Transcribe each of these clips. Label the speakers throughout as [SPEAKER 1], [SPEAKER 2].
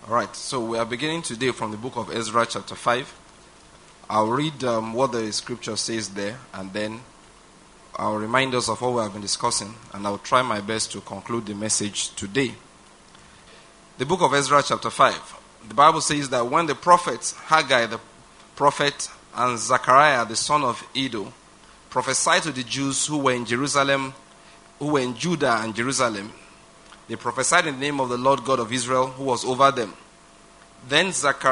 [SPEAKER 1] Alright, so we are beginning today from the book of Ezra chapter 5. I'll read what the scripture says there, and then I'll remind us of what we have been discussing, and I'll try my best to conclude the message today. The book of Ezra chapter 5. The Bible says that when the prophets, Haggai the prophet and Zechariah the son of Iddo, prophesied to the Jews who were in Jerusalem, who were in Judah and Jerusalem, they prophesied in the name of the Lord God of Israel, who was over them. Then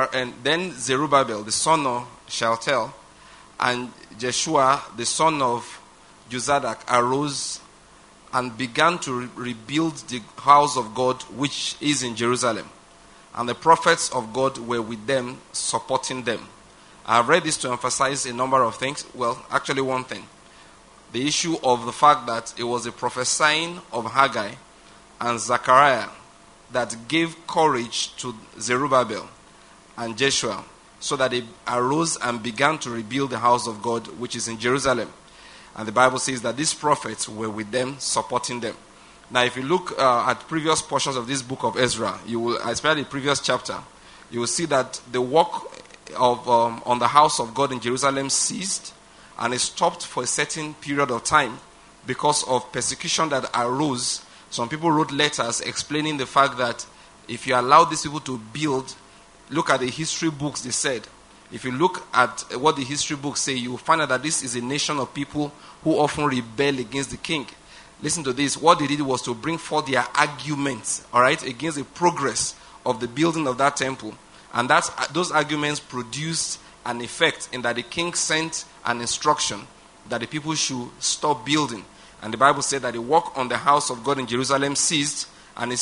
[SPEAKER 1] Zerubbabel, the son of Shealtiel, and Jeshua, the son of Jozadak, arose and began to rebuild the house of God, which is in Jerusalem. And the prophets of God were with them, supporting them. I have read this to emphasize a number of things. Well, actually one thing. The issue of the fact that it was the prophesying of Haggai and Zechariah that gave courage to Zerubbabel and Jeshua, so that they arose and began to rebuild the house of God, which is in Jerusalem. And the Bible says that these prophets were with them, supporting them. Now, if you look at previous portions of this book of Ezra, you will, especially the previous chapter, you will see that the work of on the house of God in Jerusalem ceased, and it stopped for a certain period of time because of persecution that arose. Some people wrote letters explaining the fact that if you allow these people to build, look at the history books, they said. If you look at what the history books say, you will find out that this is a nation of people who often rebel against the king. Listen to this. What they did was to bring forth their arguments, all right, against the progress of the building of that temple. And those arguments produced an effect in that the king sent an instruction that the people should stop building. And the Bible said that the work on the house of God in Jerusalem ceased, and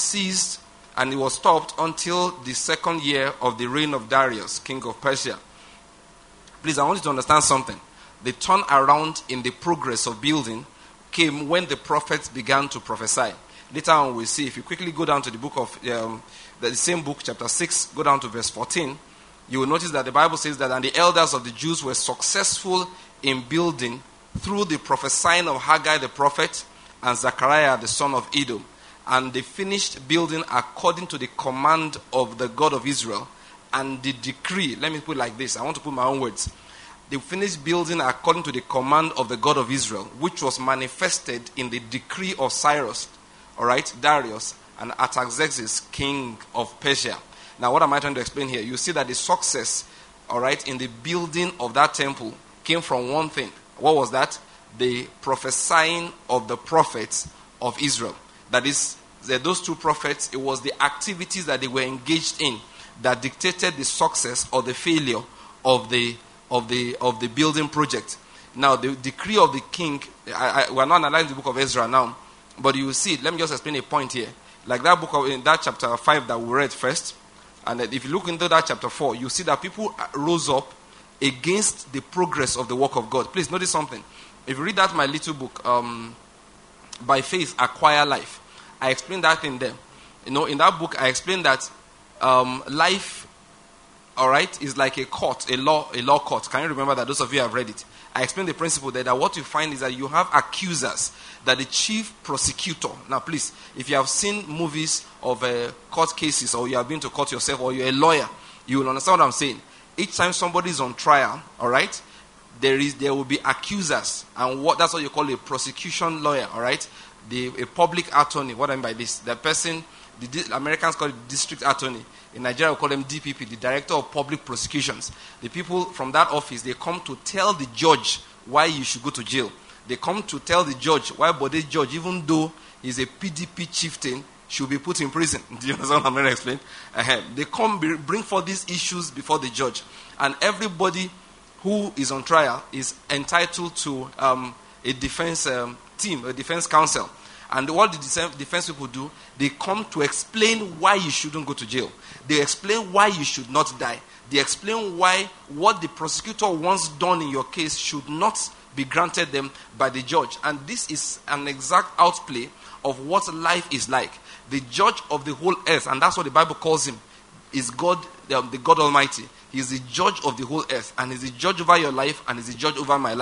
[SPEAKER 1] it was stopped until the second year of the reign of Darius, king of Persia. Please, I want you to understand something. The turnaround in the progress of building came when the prophets began to prophesy. Later on we'll see, if you quickly go down to the book of, the same book, chapter 6, go down to verse 14, you will notice that the Bible says that, and the elders of the Jews were successful in building through the prophesying of Haggai the prophet and Zechariah the son of Iddo. And they finished building according to the command of the God of Israel and the decree. Let me put it like this. I want to put my own words. They finished building according to the command of the God of Israel, which was manifested in the decree of Cyrus, all right, Darius, and Artaxerxes, king of Persia. Now, what am I trying to explain here? You see that the success, all right, in the building of that temple came from one thing. What was that? The prophesying of the prophets of Israel. That is, those two prophets, it was the activities that they were engaged in that dictated the success or the failure of the building project. Now, the decree of the king, we are not analyzing the book of Ezra now, but you will see, let me just explain a point here. Like that book in that chapter 5 that we read first, and if you look into that chapter 4, you see that people rose up against the progress of the work of God. Please notice something. If you read that my little book, By Faith Acquire Life, I explained that in there. You know, in that book I explained that life, all right, is like a court, a law court. Can you remember that? Those of you have read it. I explained the principle there, that what you find is that you have accusers, that the chief prosecutor. Now please, if you have seen movies of court cases, or you have been to court yourself, or you're a lawyer, you will understand what I'm saying. Each time somebody is on trial, all right, there will be accusers, and that's what you call a prosecution lawyer, all right, a public attorney. What I mean by this, the person, the Americans call it district attorney. In Nigeria, we call them DPP, the Director of Public Prosecutions. The people from that office, they come to tell the judge why you should go to jail. They come to tell the judge why Bode Judge, even though he's a PDP chieftain, should be put in prison. Do you understand what I'm going to explain? They come bring forth these issues before the judge. And everybody who is on trial is entitled to a defense team, a defense counsel. And what the defense people do, they come to explain why you shouldn't go to jail. They explain why you should not die. They explain why what the prosecutor wants done in your case should not be granted them by the judge. And this is an exact outplay of what life is like. The judge of the whole earth, and that's what the Bible calls him, is God, the God Almighty. He is the judge of the whole earth, and he's the judge over your life, and he's the judge over my life.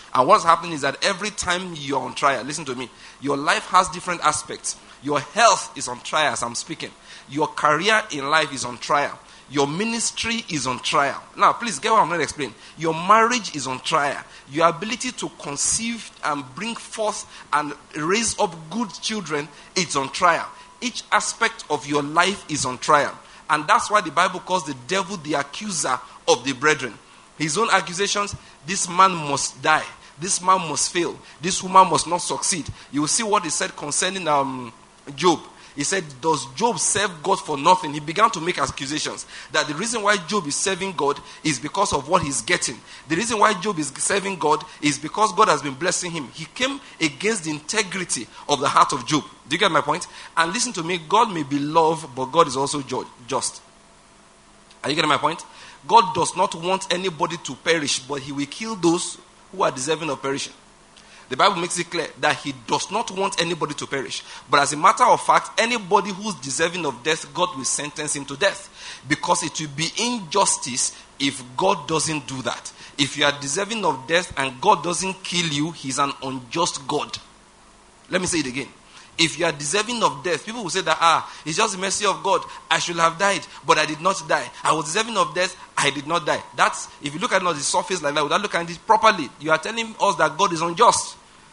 [SPEAKER 1] And what's happening is that every time you're on trial, listen to me, your life has different aspects. Your health is on trial as I'm speaking. Your career in life is on trial. Your ministry is on trial. Now, please get what I'm going to explain. Your marriage is on trial. Your ability to conceive and bring forth and raise up good children is on trial. Each aspect of your life is on trial. And that's why the Bible calls the devil the accuser of the brethren. His own accusations, this man must die. This man must fail. This woman must not succeed. You will see what he said concerning Job. He said, does Job serve God for nothing? He began to make accusations that the reason why Job is serving God is because of what he's getting. The reason why Job is serving God is because God has been blessing him. He came against the integrity of the heart of Job. Do you get my point? And listen to me, God may be love, but God is also just. Are you getting my point? God does not want anybody to perish, but he will kill those who are deserving of perishing. The Bible makes it clear that he does not want anybody to perish. But as a matter of fact, anybody who's deserving of death, God will sentence him to death. Because it will be injustice if God doesn't do that. If you are deserving of death and God doesn't kill you, he's an unjust God. Let me say it again. If you are deserving of death, people will say that, it's just the mercy of God. I should have died, but I did not die. I was deserving of death, I did not die. That's, if you look at it on the surface like that, without looking at it properly, you are telling us that God is unjust.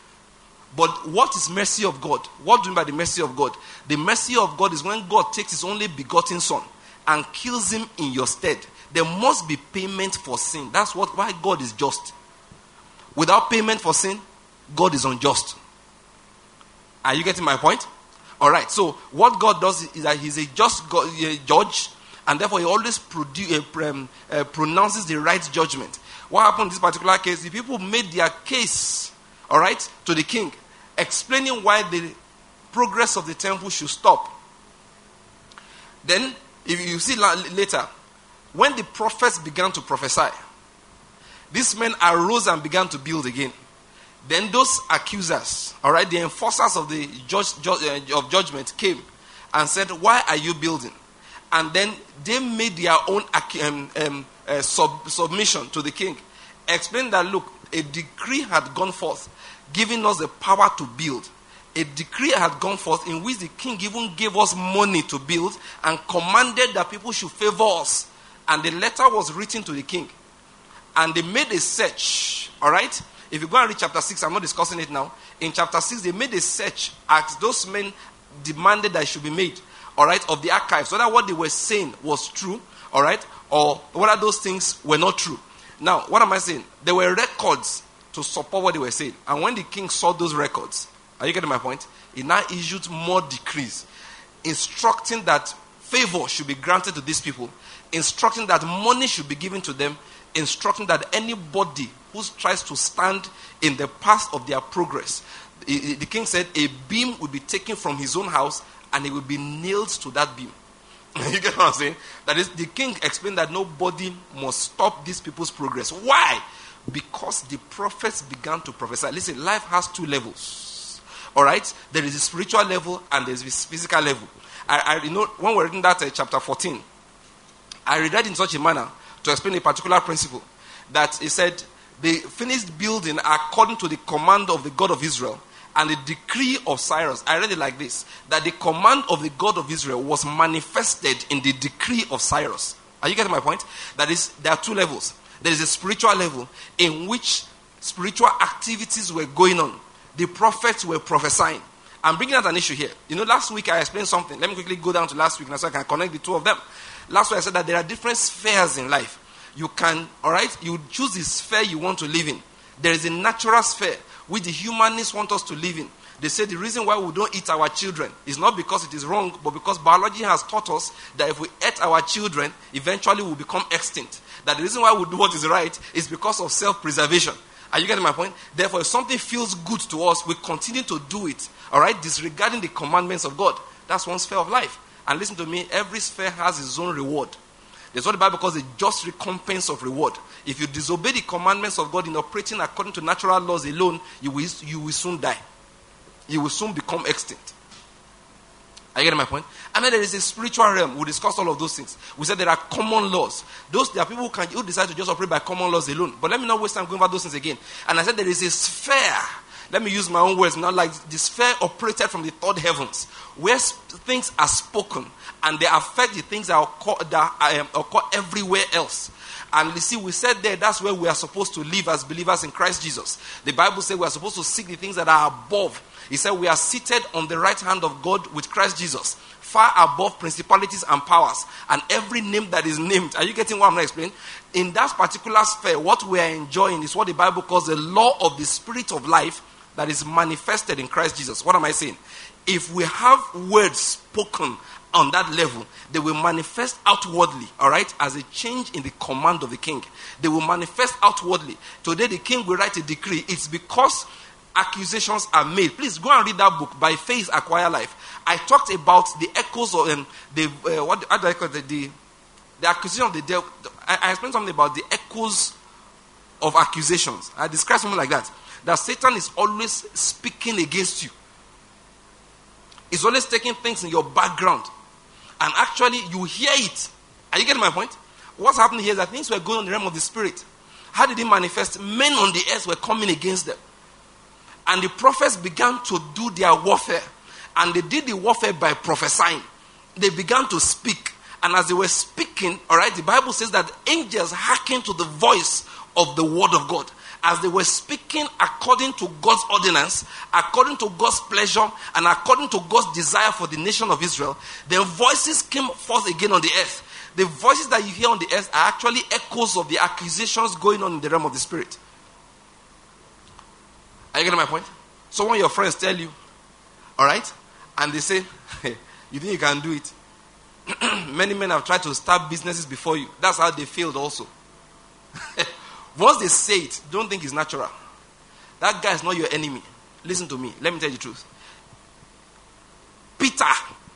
[SPEAKER 1] But what is mercy of God? What do you mean by the mercy of God? The mercy of God is when God takes his only begotten son and kills him in your stead. There must be payment for sin. That's why God is just. Without payment for sin, God is unjust. Are you getting my point? All right. So what God does is that he's a just God, a judge, and therefore he always pronounces the right judgment. What happened in this particular case? The people made their case, all right, to the king, explaining why the progress of the temple should stop. Then, if you see later, when the prophets began to prophesy, these men arose and began to build again. Then those accusers, all right, the enforcers of the of judgment came and said, why are you building? And then they made their own submission to the king. Explained that, look, a decree had gone forth, giving us the power to build. A decree had gone forth in which the king even gave us money to build and commanded that people should favor us. And the letter was written to the king. And they made a search, all right? If you go and read chapter 6, I'm not discussing it now. In chapter 6, they made a search as those men demanded that it should be made, all right, of the archives, whether what they were saying was true, all right, or whether those things were not true. Now, what am I saying? There were records to support what they were saying. And when the king saw those records, are you getting my point? He now issued more decrees, instructing that favor should be granted to these people, instructing that money should be given to them, instructing that anybody who tries to stand in the path of their progress, the king said a beam would be taken from his own house and it would be nailed to that beam. You get what I'm saying? That is, the king explained that nobody must stop these people's progress. Why? Because the prophets began to prophesy. Listen, life has two levels. All right? There is a spiritual level and there is a physical level. You know, when we're reading that chapter 14, I read that in such a manner to explain a particular principle. That he said, they finished building according to the command of the God of Israel and the decree of Cyrus. I read it like this, that the command of the God of Israel was manifested in the decree of Cyrus. Are you getting my point? That is, there are two levels. There is a spiritual level in which spiritual activities were going on. The prophets were prophesying. I'm bringing out an issue here. You know, last week I explained something. Let me quickly go down to last week so I can connect the two of them. Last week I said that there are different spheres in life. You can, all right, you choose the sphere you want to live in. There is a natural sphere which the humanists want us to live in. They say the reason why we don't eat our children is not because it is wrong, but because biology has taught us that if we eat our children, eventually we'll become extinct. That the reason why we do what is right is because of self-preservation. Are you getting my point? Therefore, if something feels good to us, we continue to do it, all right, disregarding the commandments of God. That's one sphere of life. And listen to me, every sphere has its own reward. That's what the Bible calls a just recompense of reward. If you disobey the commandments of God in operating according to natural laws alone, you will soon die. You will soon become extinct. Are you getting my point? And then there is a spiritual realm. We discussed all of those things. We said there are common laws. There are people who decide to just operate by common laws alone. But let me not waste time going over those things again. And I said there is a sphere. Let me use my own words now. Like the sphere operated from the third heavens, where things are spoken and they affect the things that occur everywhere else. And you see, we said there that's where we are supposed to live as believers in Christ Jesus. The Bible says we are supposed to seek the things that are above. He said we are seated on the right hand of God with Christ Jesus, far above principalities and powers and every name that is named. Are you getting what I'm going to explain? In that particular sphere, what we are enjoying is what the Bible calls the law of the spirit of life that is manifested in Christ Jesus. What am I saying? If we have words spoken on that level, they will manifest outwardly, all right, as a change in the command of the king. They will manifest outwardly. Today the king will write a decree. It's because accusations are made. Please go and read that book, By Faith Acquire Life. I talked about the echoes of the accusation of the devil. I explained something about the echoes of accusations. I described something like that. That Satan is always speaking against you. He's always taking things in your background. And actually, you hear it. Are you getting my point? What's happening here is that things were going on in the realm of the spirit. How did it manifest? Men on the earth were coming against them. And the prophets began to do their warfare. And they did the warfare by prophesying. They began to speak. And as they were speaking, all right, the Bible says that angels hearkened to the voice of the word of God. As they were speaking according to God's ordinance, according to God's pleasure, and according to God's desire for the nation of Israel, their voices came forth again on the earth. The voices that you hear on the earth are actually echoes of the accusations going on in the realm of the spirit. Are you getting my point? So when your friends tell you, all right, and they say, hey, you think you can do it? Many men have tried to start businesses before you. That's how they failed also. Once they say it, don't think it's natural. That guy is not your enemy. Listen to me. Let me tell you the truth. Peter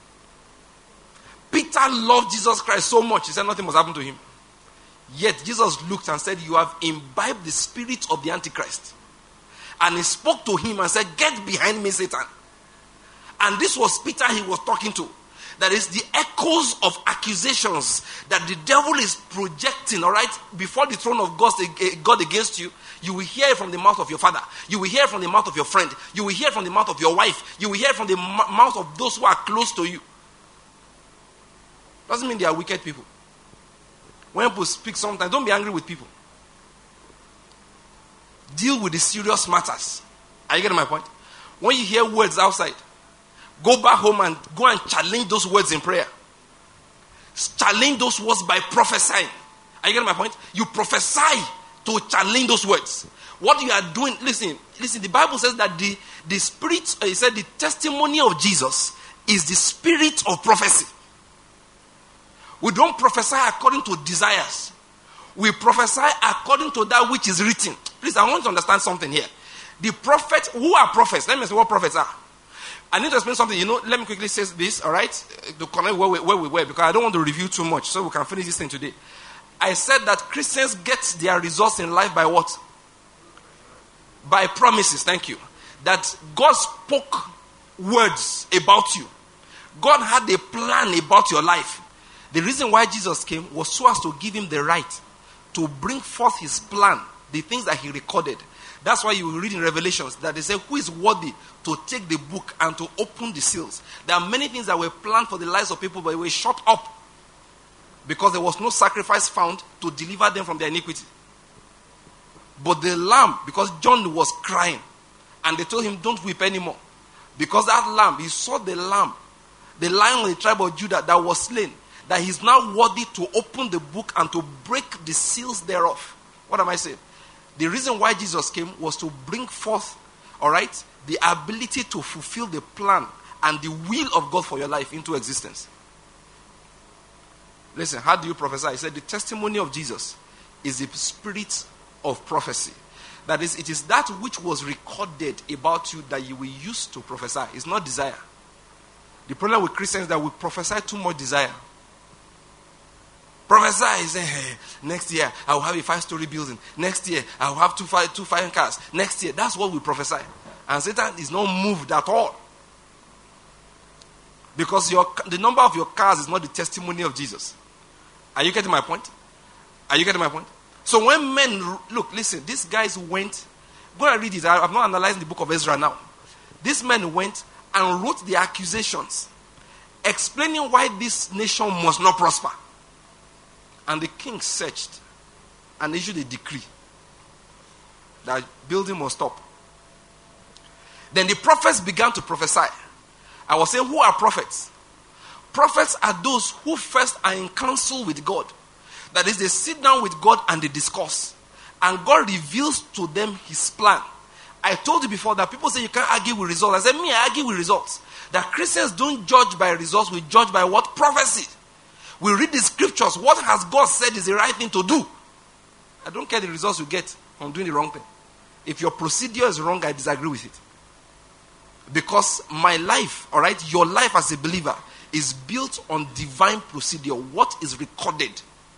[SPEAKER 1] loved Jesus Christ so much, he said nothing must happen to him. Yet Jesus looked and said, you have imbibed the spirit of the Antichrist. And he spoke to him and said, get behind me, Satan. And this was Peter he was talking to. That is the echoes of accusations that the devil is projecting, all right, before the throne of God against you. You will hear it from the mouth of your father. You will hear it from the mouth of your friend. You will hear it from the mouth of your wife. You will hear it from the mouth of those who are close to you. Doesn't mean they are wicked people. When people speak sometimes, don't be angry with people. Deal with the serious matters. Are you getting my point? When you hear words outside, go back home and go and challenge those words in prayer. Challenge those words by prophesying. Are you getting my point? You prophesy to challenge those words. What you are doing, listen, the Bible says that the spirit, he said the testimony of Jesus is the spirit of prophecy. We don't prophesy according to desires. We prophesy according to that which is written. Please, I want to understand something here. The prophets, who are prophets? Let me say what prophets are. I need to explain something. Let me quickly say this, all right? To connect where we were, because I don't want to review too much, so we can finish this thing today. I said that Christians get their results in life by what? By promises, thank you. That God spoke words about you. God had a plan about your life. The reason why Jesus came was so as to give him the right to bring forth his plan, the things that he recorded. That's why you will read in Revelations that they say, who is worthy to take the book and to open the seals? There are many things that were planned for the lives of people, but they were shut up because there was no sacrifice found to deliver them from their iniquity. But the lamb, because John was crying, and they told him, don't weep anymore. Because that lamb, he saw the lamb, the lion of the tribe of Judah that was slain, that he's now worthy to open the book and to break the seals thereof. What am I saying? The reason why Jesus came was to bring forth, all right, the ability to fulfill the plan and the will of God for your life into existence. Listen, how do you prophesy? He said the testimony of Jesus is the spirit of prophecy. That is, it is that which was recorded about you that you will use to prophesy. It's not desire. The problem with Christians is that we prophesy too much desire. Prophesy, say, hey, next year I will have a 5-story building. Next year I will have two fine cars. Next year, that's what we prophesy. And Satan is not moved at all. Because the number of your cars is not the testimony of Jesus. Are you getting my point? Are you getting my point? So when men, look, listen, these guys went, go and read it. I'm not analyzing the book of Ezra now. These men went and wrote the accusations, explaining why this nation must not prosper. And the king searched and issued a decree that building must stop. Then the prophets began to prophesy. I was saying, who are prophets? Prophets are those who first are in counsel with God. That is, they sit down with God and they discuss. And God reveals to them his plan. I told you before that people say you can't argue with results. I said, I argue with results. That Christians don't judge by results, we judge by what? Prophecy. We read the scriptures. What has God said is the right thing to do? I don't care the results you get from doing the wrong thing. If your procedure is wrong, I disagree with it. Because my life, all right, your life as a believer is built on divine procedure. What is recorded?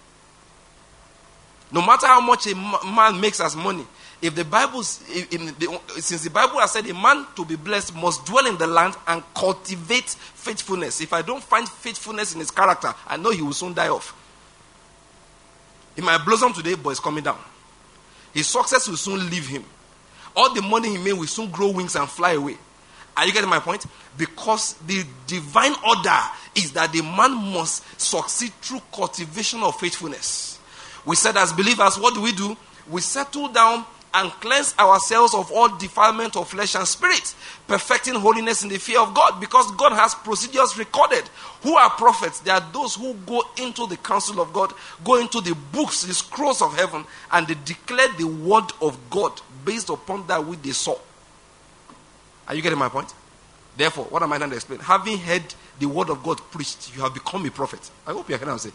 [SPEAKER 1] No matter how much a man makes as money, if the Bible, since the Bible has said a man to be blessed must dwell in the land and cultivate faithfulness. If I don't find faithfulness in his character, I know he will soon die off. He might blossom today, but it's coming down. His success will soon leave him. All the money he made will soon grow wings and fly away. Are you getting my point? Because the divine order is that the man must succeed through cultivation of faithfulness. We said as believers, what do? We settle down and cleanse ourselves of all defilement of flesh and spirit, perfecting holiness in the fear of God, because God has procedures recorded. Who are prophets? They are those who go into the counsel of God, go into the books, the scrolls of heaven, and they declare the word of God based upon that which they saw. Are you getting my point? Therefore, what am I trying to explain? Having heard the word of God preached, you have become a prophet. I hope you can say.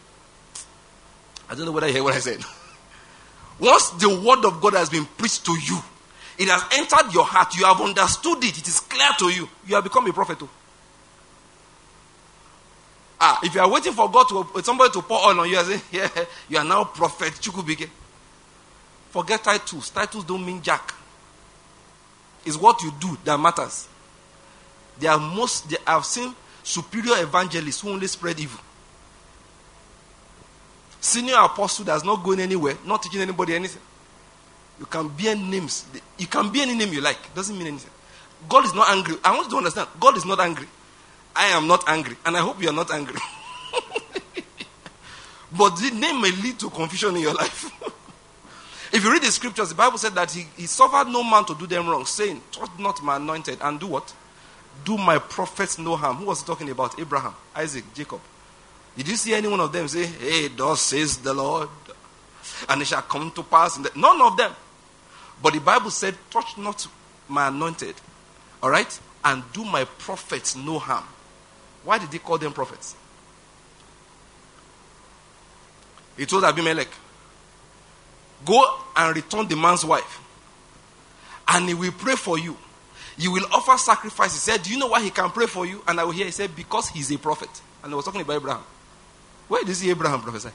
[SPEAKER 1] I don't know whether you hear what I said. Once the word of God has been preached to you, it has entered your heart, you have understood it, it is clear to you, you have become a prophet too. If you are waiting for God somebody to pour oil on you and say, yeah, you are now prophet Chukwubike. Forget titles. Titles don't mean jack. It's what you do that matters. I've seen superior evangelists who only spread evil. Senior apostle that's not going anywhere, not teaching anybody anything. You can bear names. You can be any name you like. It doesn't mean anything. God is not angry. I want you to understand. God is not angry. I am not angry. And I hope you are not angry. But the name may lead to confusion in your life. If you read the scriptures, the Bible said that he suffered no man to do them wrong, saying, touch not my anointed, and do what? Do my prophets no harm. Who was he talking about? Abraham, Isaac, Jacob. Did you see any one of them say, hey, thus says the Lord, and it shall come to pass? None of them. But the Bible said, touch not my anointed, all right, and do my prophets no harm. Why did he call them prophets? He told Abimelech, go and return the man's wife, and he will pray for you. You will offer sacrifice. He said, do you know why he can pray for you? And I will hear, he said, because he's a prophet. And I was talking about Abraham. Where did you see Abraham prophesy?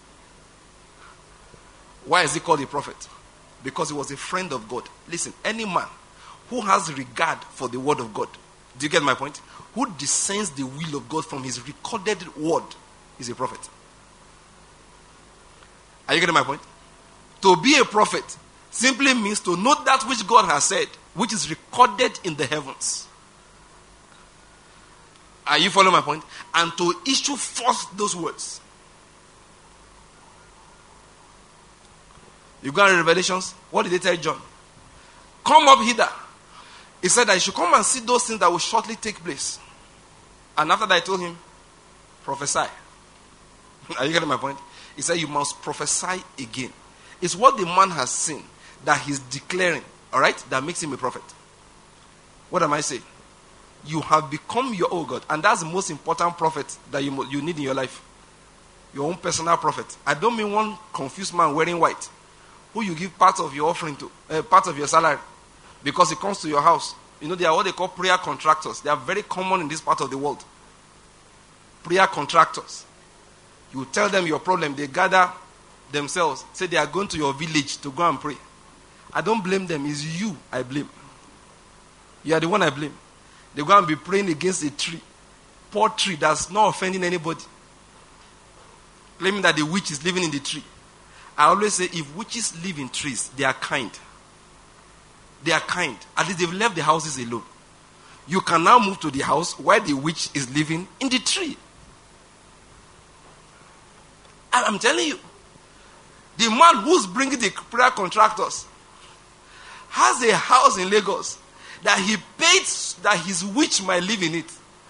[SPEAKER 1] Why is he called a prophet? Because he was a friend of God. Listen, any man who has regard for the word of God, do you get my point? Who discerns the will of God from his recorded word is a prophet. Are you getting my point? To be a prophet simply means to know that which God has said, which is recorded in the heavens. Are you following my point? And to issue forth those words. You go in Revelations. What did they tell John? Come up hither. He said that you should come and see those things that will shortly take place. And after that, I told him, prophesy. Are you getting my point? He said you must prophesy again. It's what the man has seen that he's declaring, all right, that makes him a prophet. What am I saying? You have become your own God. And that's the most important prophet that you need in your life. Your own personal prophet. I don't mean one confused man wearing white, who you give part of your offering to, part of your salary, because he comes to your house. You know, they are what they call prayer contractors. They are very common in this part of the world. Prayer contractors. You tell them your problem, they gather themselves, say they are going to your village to go and pray. I don't blame them. It's you I blame. You are the one I blame. They go and be praying against a tree. poor tree that's not offending anybody, claiming that the witch is living in the tree. I always say, if witches live in trees, they are kind. They are kind. At least they've left the houses alone. You can now move to the house where the witch is living in the tree. And I'm telling you, the man who's bringing the prayer contractors has a house in Lagos that he paid that his witch might live in it.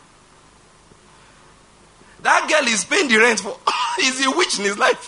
[SPEAKER 1] That girl is paying the rent for. He's a witch in his life.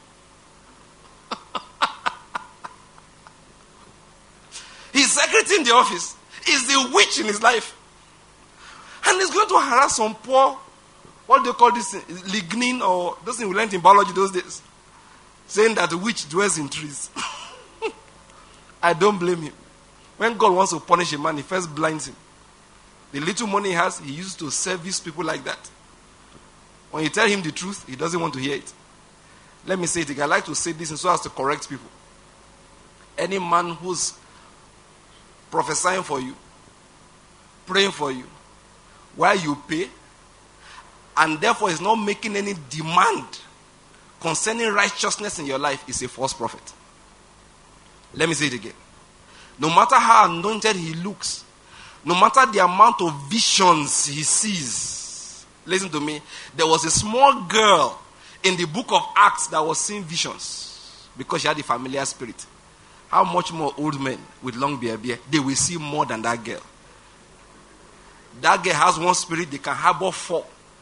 [SPEAKER 1] His secretary in the office is the witch in his life. And he's going to harass some poor, what do you call this? Lignin, or those things we learned in biology those days. Saying that the witch dwells in trees. I don't blame him. When God wants to punish a man, he first blinds him. The little money he has, he uses to service people like that. When you tell him the truth, he doesn't want to hear it. Let me say it again. I like to say this so as to correct people. Any man who's prophesying for you, praying for you, while you pay, and therefore is not making any demand concerning righteousness in your life, is a false prophet. Let me say it again. No matter how anointed he looks, no matter the amount of visions he sees, listen to me, there was a small girl in the book of Acts that was seeing visions because she had a familiar spirit. How much more old men with long beard, they will see more than that girl. That girl has one spirit, they can harbor four.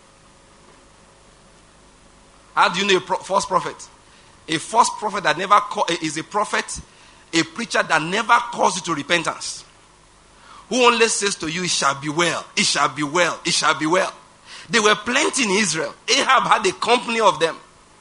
[SPEAKER 1] How do you know a false prophet? A false prophet that never is a prophet, a preacher that never calls you to repentance. Who only says to you, it shall be well, it shall be well, it shall be well. They were plenty in Israel. Ahab had a company of them.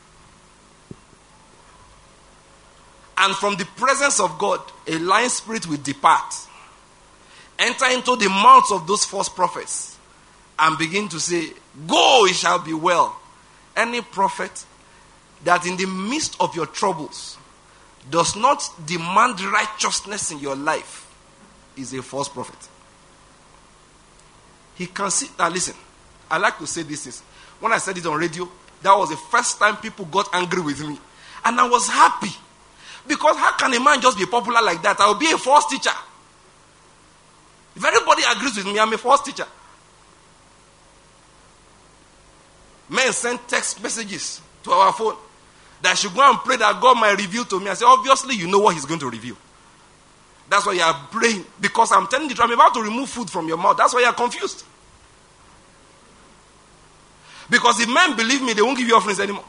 [SPEAKER 1] And from the presence of God, a lying spirit will depart. Enter into the mouths of those false prophets and begin to say, go, it shall be well. Any prophet that in the midst of your troubles does not demand righteousness in your life is a false prophet. He can see. Now listen, I like to say this. When I said it on radio, that was the first time people got angry with me. And I was happy. Because how can a man just be popular like that? I will be a false teacher. If everybody agrees with me, I'm a false teacher. Men send text messages to our phone that I should go and pray that God might reveal to me. I say, obviously you know what he's going to reveal. That's why you are praying. Because I'm telling you, I'm about to remove food from your mouth. That's why you are confused. Because if men believe me, they won't give you offerings anymore.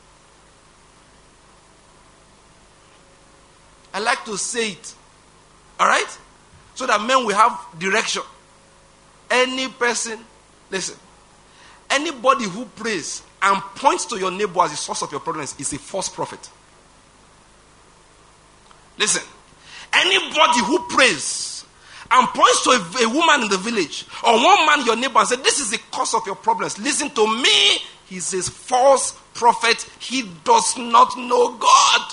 [SPEAKER 1] I like to say it. Alright? So that men will have direction. Any person, listen, anybody who prays and points to your neighbor as the source of your problems is a false prophet. Listen, anybody who prays and points to a woman in the village or one man, your neighbor, and says, this is the cause of your problems, listen to me, he's a false prophet. He does not know God.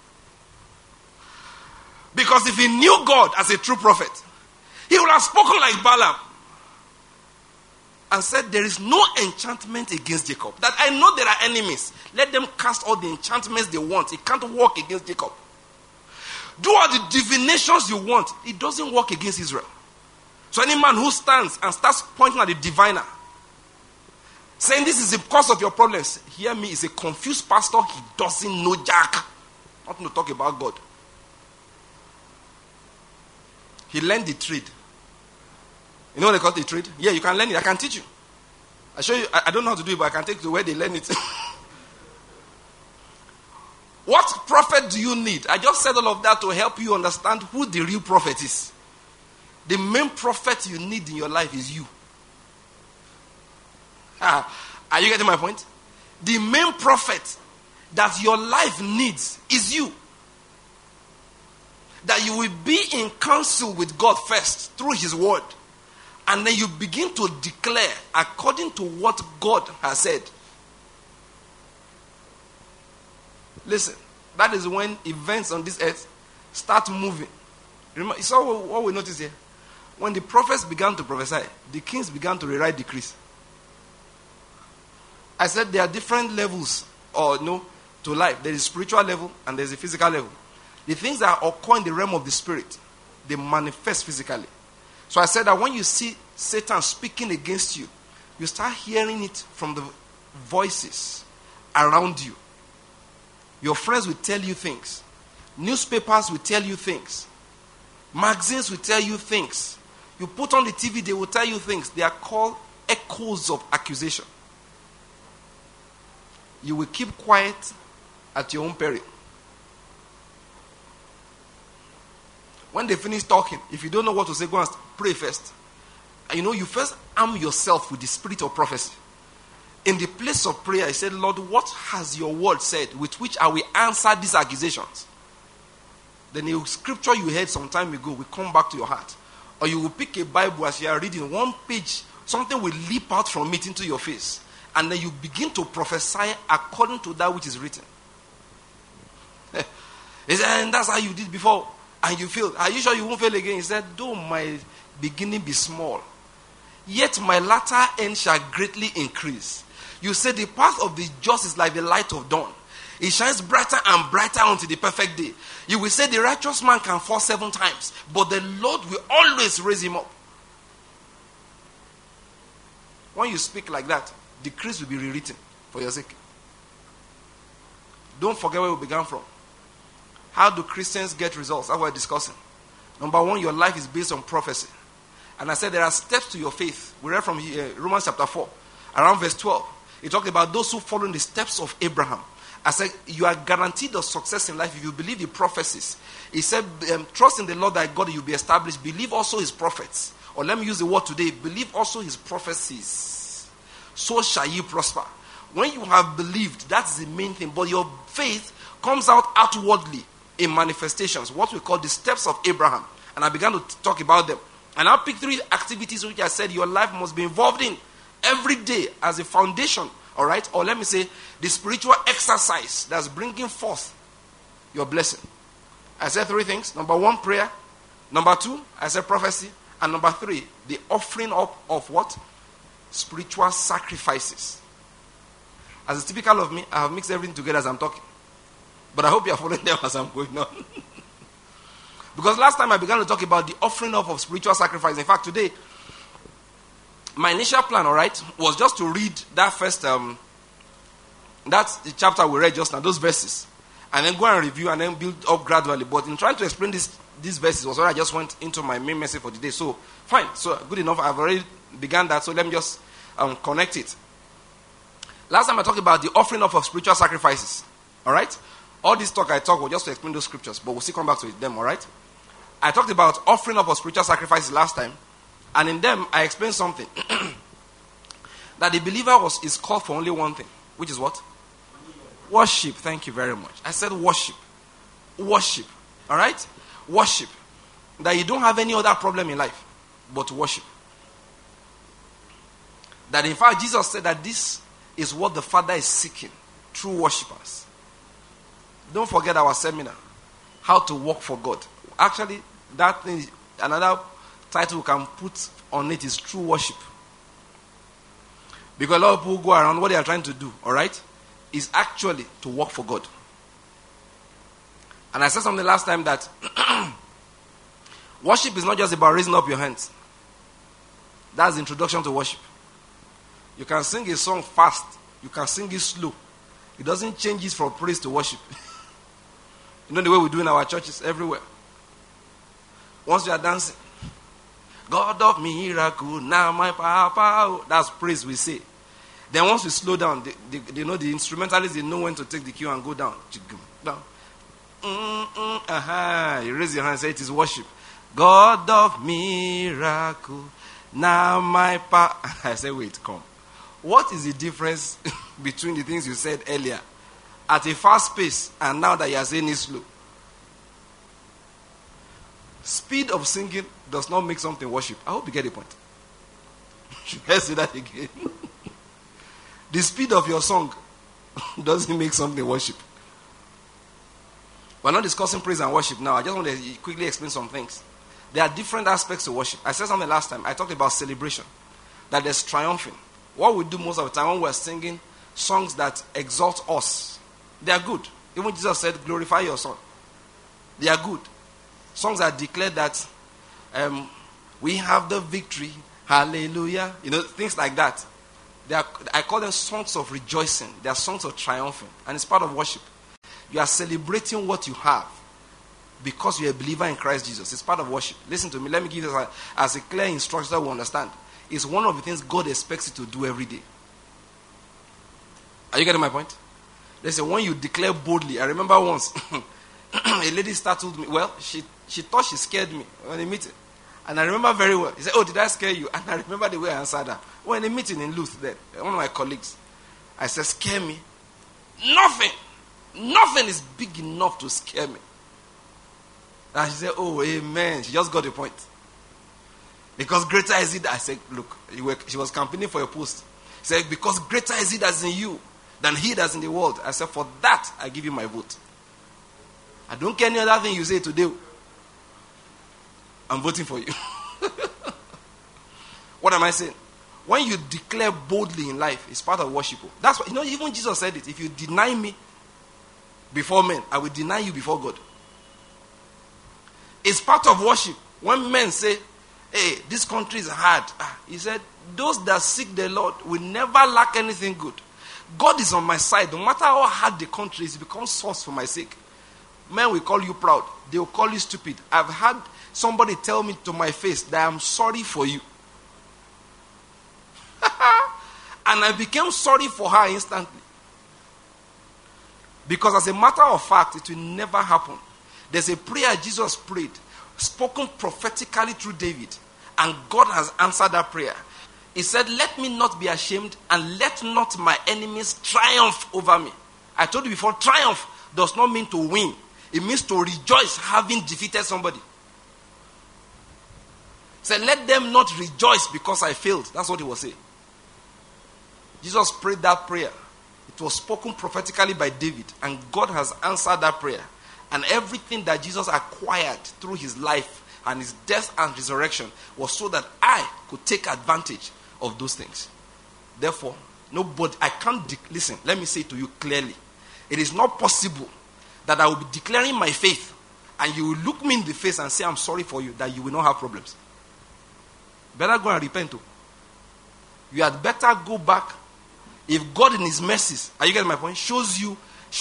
[SPEAKER 1] Because if he knew God as a true prophet, he would have spoken like Balaam and said, there is no enchantment against Jacob. That I know there are enemies. Let them cast all the enchantments they want. It can't work against Jacob. Do all the divinations you want. It doesn't work against Israel. So any man who stands and starts pointing at the diviner, saying this is the cause of your problems, hear me, is a confused pastor. He doesn't know Jack. Nothing to talk about God. He learned the trade. You know what they call the trade? Yeah, you can learn it. I can teach you. I show you. I don't know how to do it, but I can take you to where they learn it. What prophet do you need? I just said all of that to help you understand who the real prophet is. The main prophet you need in your life is you. Are you getting my point? The main prophet that your life needs is you. That you will be in counsel with God first through his word. And then you begin to declare according to what God has said. Listen, that is when events on this earth start moving. Remember, you saw what we noticed here? When the prophets began to prophesy, the kings began to rewrite decrees. I said there are different levels to life. There is spiritual level and there's a physical level. The things that occur in the realm of the spirit, they manifest physically. So I said that when you see Satan speaking against you, you start hearing it from the voices around you. Your friends will tell you things. Newspapers will tell you things. Magazines will tell you things. You put on the TV, they will tell you things. They are called echoes of accusation. You will keep quiet at your own peril. When they finish talking, if you don't know what to say, go and pray first. And you first arm yourself with the spirit of prophecy. In the place of prayer, I said, Lord, what has your word said with which I will answer these accusations? Then the scripture you heard some time ago will come back to your heart. Or you will pick a Bible as you are reading one page, something will leap out from it into your face. And then you begin to prophesy according to that which is written. He said, and that's how you did before. And you failed. Are you sure you won't fail again? He said, though my beginning be small, yet my latter end shall greatly increase. You say the path of the just is like the light of dawn. It shines brighter and brighter until the perfect day. You will say the righteous man can fall 7 times, but the Lord will always raise him up. When you speak like that, decrees will be rewritten for your sake. Don't forget where we began from. How do Christians get results? That's what we're discussing. Number 1, your life is based on prophecy. And I said there are steps to your faith. We read from Romans chapter 4, around verse 12. It talked about those who follow in the steps of Abraham. I said you are guaranteed of success in life if you believe the prophecies. He said, trust in the Lord thy God, you'll be established. Believe also his prophets. Or let me use the word today. Believe also his prophecies. So shall you prosper. When you have believed, that's the main thing. But your faith comes out outwardly in manifestations. What we call the steps of Abraham. And I began to talk about them. And I'll pick 3 activities which I said your life must be involved in every day as a foundation. All right? Or let me say, the spiritual exercise that's bringing forth your blessing. I said 3 things. Number 1, prayer. Number 2, I said prophecy. And number 3, the offering up of what? Spiritual sacrifices. As is typical of me, I have mixed everything together as I'm talking. But I hope you are following them as I'm going on. Because last time I began to talk about the offering up of spiritual sacrifice. In fact, today, my initial plan, all right, was just to read that first, that's the chapter we read just now, those verses. And then go and review and then build up gradually. But in trying to explain these verses was where I just went into my main message for today. So, fine. So, good enough. I've already begun that. So, let me just connect it. Last time I talked about the offering up of spiritual sacrifices. All right? All this talk I talk was just to explain those scriptures. But we'll still come back to them, all right? I talked about offering up of spiritual sacrifices last time. And in them, I explained something. That the believer is called for only one thing. Which is what? Worship. Thank you very much. I said worship. Worship. All right? Worship. That you don't have any other problem in life but worship. That in fact, Jesus said that this is what the Father is seeking. True worshippers. Don't forget our seminar. How to work for God. Actually, that thing, another title we can put on it is true worship. Because a lot of people go around, what they are trying to do, all right, is actually to work for God. And I said something last time that worship is not just about raising up your hands. That's the introduction to worship. You can sing a song fast. You can sing it slow. It doesn't change it from praise to worship. You know the way we do in our churches everywhere. Once you are dancing, God of miracle, now my papa. That's praise we say. Then once we slow down, they know the instrumentalists, they know when to take the cue and go down. Down. You raise your hand and say it is worship. God of miracle, now my papa. I say, wait, come. What is the difference between the things you said earlier at a fast pace and now that you are saying it slow? Speed of singing does not make something worship. I hope you get the point. Should I say that again? The speed of your song doesn't make something worship. We're not discussing praise and worship now. I just want to quickly explain some things. There are different aspects to worship. I said something last time. I talked about celebration. That there's triumphing. What we do most of the time when we're singing songs that exalt us. They are good. Even Jesus said, glorify your son. They are good. Songs that declare that we have the victory. Hallelujah. Things like that. I call them songs of rejoicing. They are songs of triumphing. And it's part of worship. You are celebrating what you have because you're a believer in Christ Jesus. It's part of worship. Listen to me. Let me give you as a clear instruction that we understand. It's one of the things God expects you to do every day. Are you getting my point? Listen, when you declare boldly, I remember once a lady startled me. Well, she thought she scared me when a meeting. And I remember very well. He said, oh, did I scare you? And I remember the way I answered her. When a meeting in Luth, then, one of my colleagues, I said, scare me? Nothing is big enough to scare me. And she said, oh, amen. She just got the point. Because greater is it. I said, look, she was campaigning for a post. She said, because greater is it that's in you than he that's in the world. I said, for that, I give you my vote. I don't care any other thing you say today. I'm voting for you. What am I saying? When you declare boldly in life, it's part of worship. That's what, even Jesus said it. If you deny me before men, I will deny you before God. It's part of worship. When men say, hey, this country is hard. He said, those that seek the Lord will never lack anything good. God is on my side. No matter how hard the country is, it becomes source for my sake. Men will call you proud. They will call you stupid. I've had somebody tell me to my face that I'm sorry for you. And I became sorry for her instantly. Because as a matter of fact, it will never happen. There's a prayer Jesus prayed, spoken prophetically through David. And God has answered that prayer. He said, let me not be ashamed and let not my enemies triumph over me. I told you before, triumph does not mean to win. It means to rejoice having defeated somebody. Said, let them not rejoice because I failed. That's what he was saying. Jesus prayed that prayer. It was spoken prophetically by David. And God has answered that prayer. And everything that Jesus acquired through his life and his death and resurrection was so that I could take advantage of those things. Therefore, I can't, listen, let me say to you clearly. It is not possible that I will be declaring my faith and you will look me in the face and say, I'm sorry for you, that you will not have problems. Better go and repent too. You had better go back. If God in his mercies, are you getting my point? Shows you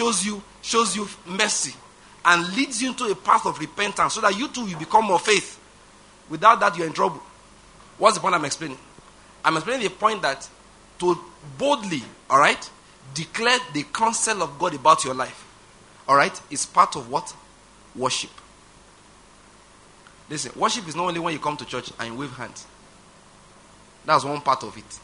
[SPEAKER 1] mercy and leads you into a path of repentance so that you too will become more faith. Without that, you're in trouble. What's the point I'm explaining? I'm explaining the point that to boldly, all right, declare the counsel of God about your life, all right, is part of what? Worship. Listen, worship is not only when you come to church and you wave hands. That's one part of it.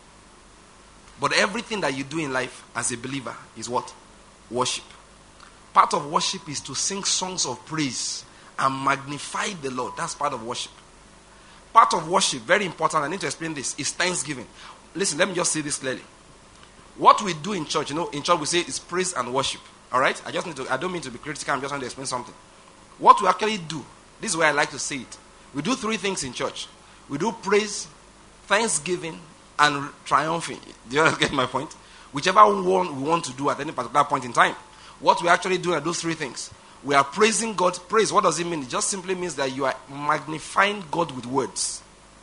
[SPEAKER 1] But everything that you do in life as a believer is what? Worship. Part of worship is to sing songs of praise and magnify the Lord. That's part of worship. Part of worship, very important, I need to explain this, is thanksgiving. Listen, let me just say this clearly. What we do in church, in church we say is praise and worship. All right? I don't mean to be critical, I'm just trying to explain something. What we actually do, this is where I like to say it. We do three things in church. We do praise, thanksgiving, and triumphing. Do you get my point? Whichever one we want to do at any particular point in time. What we actually do are those three things. We are praising God. Praise, what does it mean? It just simply means that you are magnifying God with words.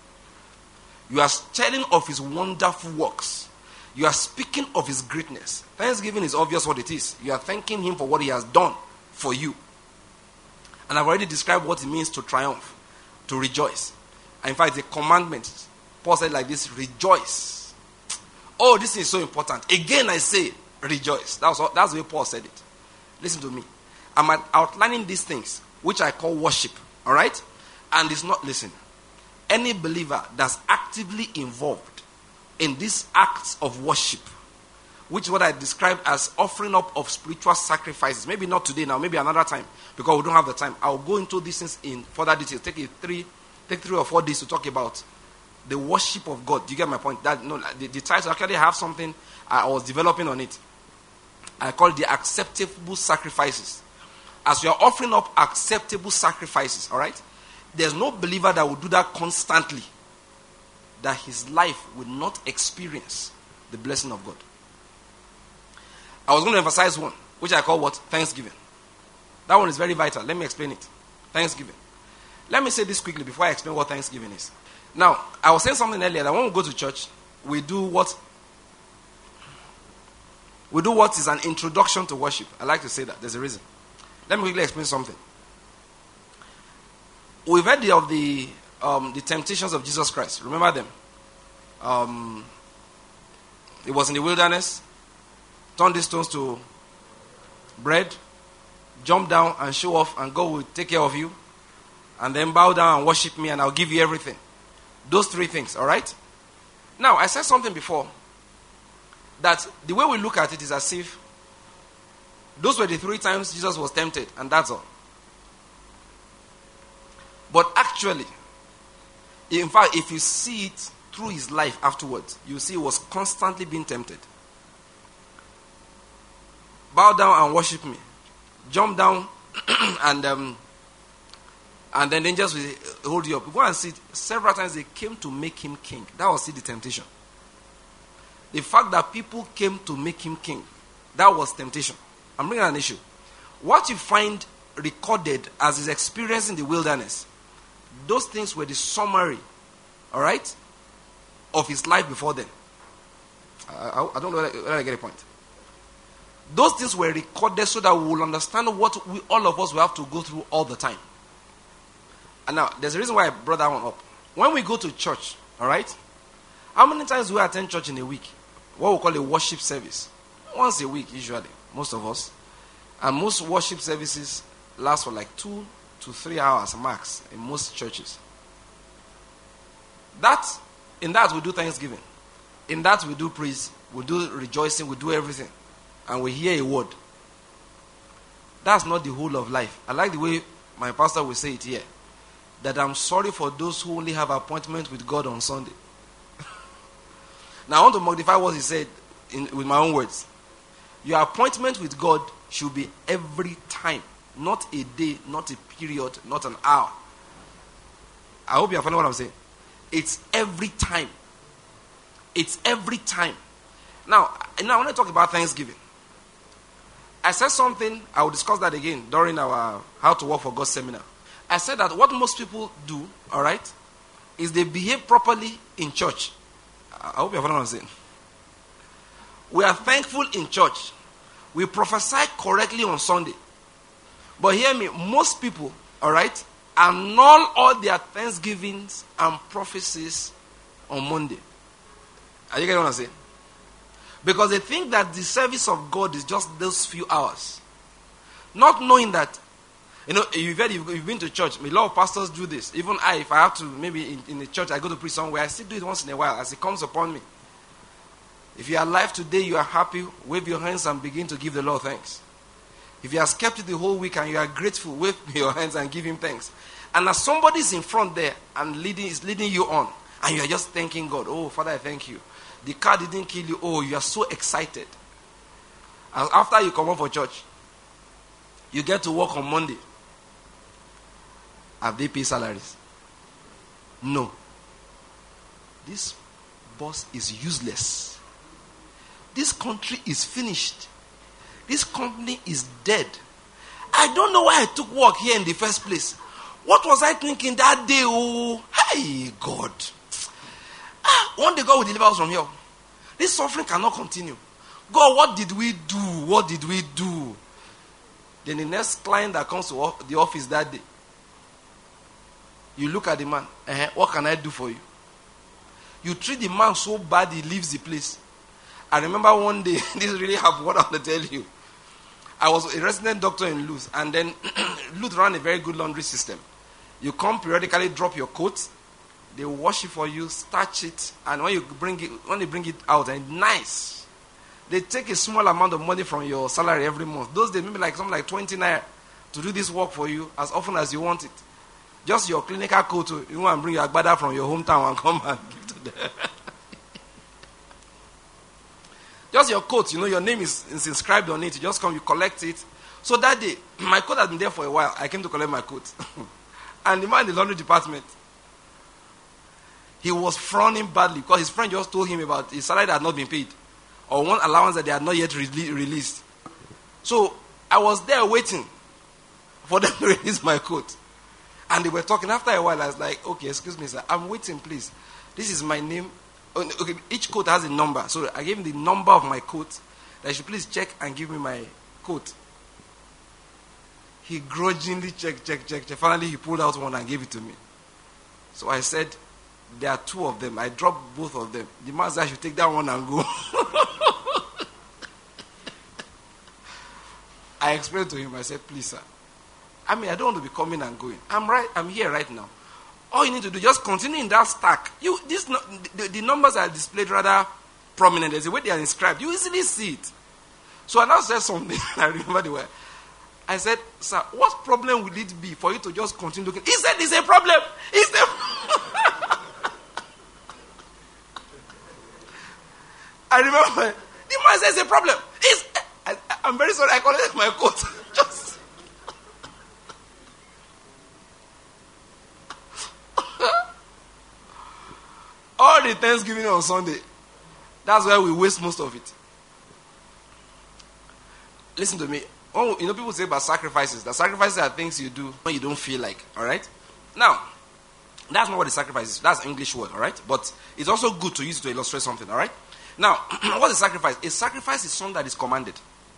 [SPEAKER 1] You are telling of his wonderful works. You are speaking of his greatness. Thanksgiving is obvious what it is. You are thanking him for what he has done for you. And I've already described what it means to triumph, to rejoice. And in fact, the commandment, Paul said like this, rejoice. Oh, this is so important. Again, I say, rejoice. That's the way Paul said it. Listen to me. I'm outlining these things, which I call worship. All right? And it's not, listen, any believer that's actively involved in these acts of worship, which is what I described as offering up of spiritual sacrifices. Maybe not today now, maybe another time, because we don't have the time. I'll go into these things in further detail. Take 3 or 4 days to talk about the worship of God. Do you get my point? That the title actually have something I was developing on it. I call it the acceptable sacrifices. As we are offering up acceptable sacrifices, all right, there's no believer that will do that constantly, that his life will not experience the blessing of God. I was going to emphasize one, which I call what? Thanksgiving. That one is very vital. Let me explain it. Thanksgiving. Let me say this quickly before I explain what Thanksgiving is. Now, I was saying something earlier that when we go to church, we do what is an introduction to worship. I like to say that. There's a reason. Let me quickly explain something. We've heard of the temptations of Jesus Christ. Remember them? It was in the wilderness. Turn these stones to bread. Jump down and show off, and God will take care of you. And then bow down and worship me, and I'll give you everything. Those three things, all right? Now, I said something before, that the way we look at it is as if those were the 3 times Jesus was tempted, and that's all. But actually, in fact, if you see it through his life afterwards, you see he was constantly being tempted. Bow down and worship me. Jump down and then angels will hold you up. Go and see it. Several times they came to make him king. That was still the temptation. The fact that people came to make him king, that was temptation. I'm bringing an issue. What you find recorded as his experience in the wilderness, those things were the summary, all right, of his life before then. I don't know whether I get a point. Those things were recorded so that we will understand what all of us will have to go through all the time. And now, there's a reason why I brought that one up. When we go to church, all right, how many times do we attend church in a week? What we call a worship service. Once a week, usually, most of us. And most worship services last for like 2 to 3 hours max in most churches. In that we do thanksgiving. In that we do praise. We do rejoicing. We do everything. And we hear a word. That's not the whole of life. I like the way my pastor will say it here. That I'm sorry for those who only have appointment with God on Sunday. Now I want to modify what he said with my own words. Your appointment with God should be every time. Not a day, not a period, not an hour. I hope you are following what I'm saying. It's every time. It's every time. Now I want to talk about Thanksgiving. I said something, I will discuss that again during our How to Work for God seminar. I said that what most people do, all right, is they behave properly in church. I hope you are following what I'm saying. We are thankful in church. We prophesy correctly on Sunday. But hear me, most people, all right, annul all their thanksgivings and prophecies on Monday. Are you getting what I'm saying? Because they think that the service of God is just those few hours. Not knowing that, you've been to church. A lot of pastors do this. Even if I have to, maybe in the church, I go to preach somewhere, I still do it once in a while as it comes upon me. If you are alive today, you are happy, wave your hands and begin to give the Lord thanks. If you are kept it the whole week and you are grateful, wave your hands and give him thanks. And as somebody is in front there and is leading you on, and you are just thanking God, oh, Father, I thank you. The car didn't kill you. Oh, you are so excited. And after you come up for church, you get to work on Monday. Have they paid salaries? No. This boss is useless. This country is finished. This company is dead. I don't know why I took work here in the first place. What was I thinking that day? Oh, hey, God. One day God will deliver us from here. This suffering cannot continue. God, what did we do? What did we do? Then the next client that comes to the office that day, you look at the man. What can I do for you? You treat the man so bad he leaves the place. I remember one day, this really happened, what I want to tell you. I was a resident doctor in Luz, and then Luz ran a very good laundry system. You come periodically, drop your coat, they wash it for you, starch it, and when they bring it out, and nice, they take a small amount of money from your salary every month. Those days, maybe something like 20 naira to do this work for you as often as you want it. Just your clinical coat, you want to bring your agbada from your hometown and come and give to them. Just your coat, your name is inscribed on it. You just come, you collect it. So that day, my coat had been there for a while. I came to collect my coat. And the man in the laundry department, he was frowning badly because his friend just told him about his salary that had not been paid. or one allowance that they had not yet released. So I was there waiting for them to release my coat. And they were talking. After a while, I was like, okay, excuse me, sir. I'm waiting, please. This is my name. Okay, each coat has a number. So I gave him the number of my coat. That he should please check and give me my coat. He grudgingly checked. Finally, he pulled out one and gave it to me. So I said, there are two of them. I dropped both of them. The man said I should take that one and go. I explained to him. I said, please, sir. I don't want to be coming and going. I'm here right now. All you need to do, just continue in that stack. The numbers are displayed rather prominent. There's the way they are inscribed. You easily see it. So I now said something. I remember the word. I said, sir, what problem will it be for you to just continue looking? He said, it's a problem. I remember. The man says, it's a problem. I'm very sorry. I collected my coat. Just. All the Thanksgiving on Sunday. That's where we waste most of it. Listen to me. People say about sacrifices. The sacrifices are things you do when you don't feel like. All right? Now, that's not what the sacrifice is. That's an English word. All right? But it's also good to use it to illustrate something. All right? Now, what is sacrifice? A sacrifice is something that is commanded.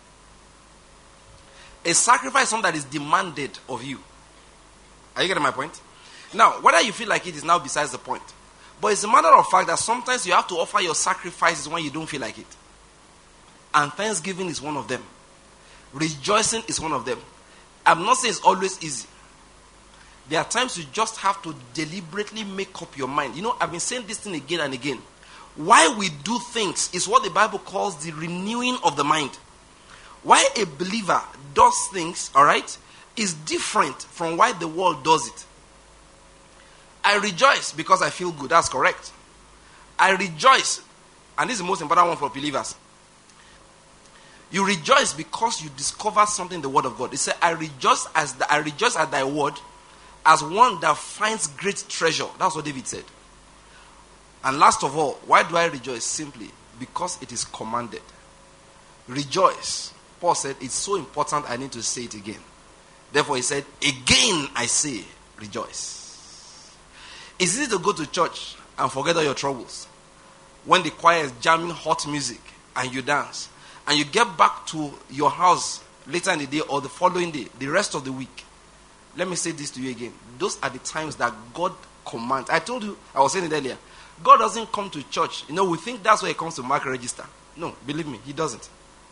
[SPEAKER 1] A sacrifice is something that is demanded of you. Are you getting my point? Now, whether you feel like it is now besides the point. But it's a matter of fact that sometimes you have to offer your sacrifices when you don't feel like it. And Thanksgiving is one of them. Rejoicing is one of them. I'm not saying it's always easy. There are times you just have to deliberately make up your mind. I've been saying this thing again and again. Why we do things is what the Bible calls the renewing of the mind. Why a believer does things, all right, is different from why the world does it. I rejoice because I feel good. That's correct. I rejoice, and this is the most important one for believers. You rejoice because you discover something in the word of God. It said, I rejoice at thy word as one that finds great treasure. That's what David said. And last of all, why do I rejoice? Simply because it is commanded. Rejoice. Paul said, it's so important I need to say it again. Therefore he said, again I say, rejoice. It's easy to go to church and forget all your troubles. When the choir is jamming hot music and you dance, and you get back to your house later in the day or the following day, the rest of the week. Let me say this to you again. Those are the times that God commands. I told you, I was saying it earlier. God doesn't come to church. We think that's where he comes to mark register. No, believe me, he doesn't.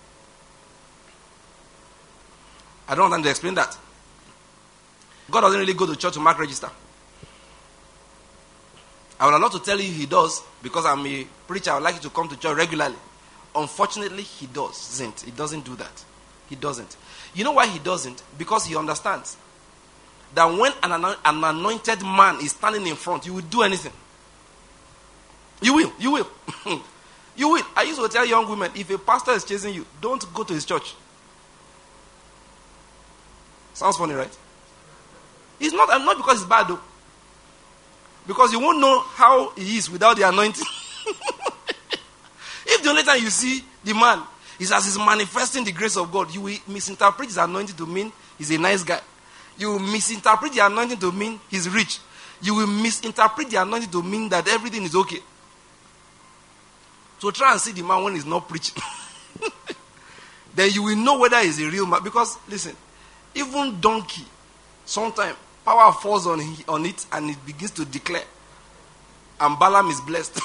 [SPEAKER 1] I don't want to explain that. God doesn't really go to church to mark register. I would love to tell you he does, because I'm a preacher. I would like you to come to church regularly. Unfortunately, he doesn't. He doesn't do that. He doesn't. You know why he doesn't? Because he understands that when an anointed man is standing in front, you will do anything. You will. You will. You will. I used to tell young women, if a pastor is chasing you, don't go to his church. Sounds funny, right? It's not because it's bad though. Because you won't know how he is without the anointing. If the only time you see the man is as he's manifesting the grace of God, you will misinterpret his anointing to mean he's a nice guy. You will misinterpret the anointing to mean he's rich. You will misinterpret the anointing to mean that everything is okay. So try and see the man when he's not preaching. Then you will know whether he's a real man. Because, listen, even donkey, sometimes power falls on it and it begins to declare. And Balaam is blessed.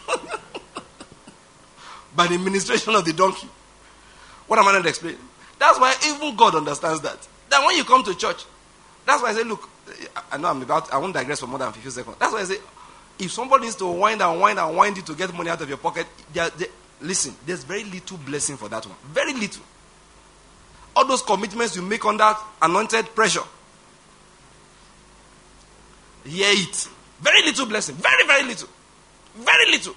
[SPEAKER 1] By the ministration of the donkey. What am I going to explain? That's why even God understands that. That when you come to church, that's why I say, look, I know I won't digress for more than 50 seconds. That's why I say, if somebody needs to wind you to get money out of your pocket, listen, there's very little blessing for that one. Very little. All those commitments you make under anointed pressure, hear it. Very little blessing. Very, very little. Very little.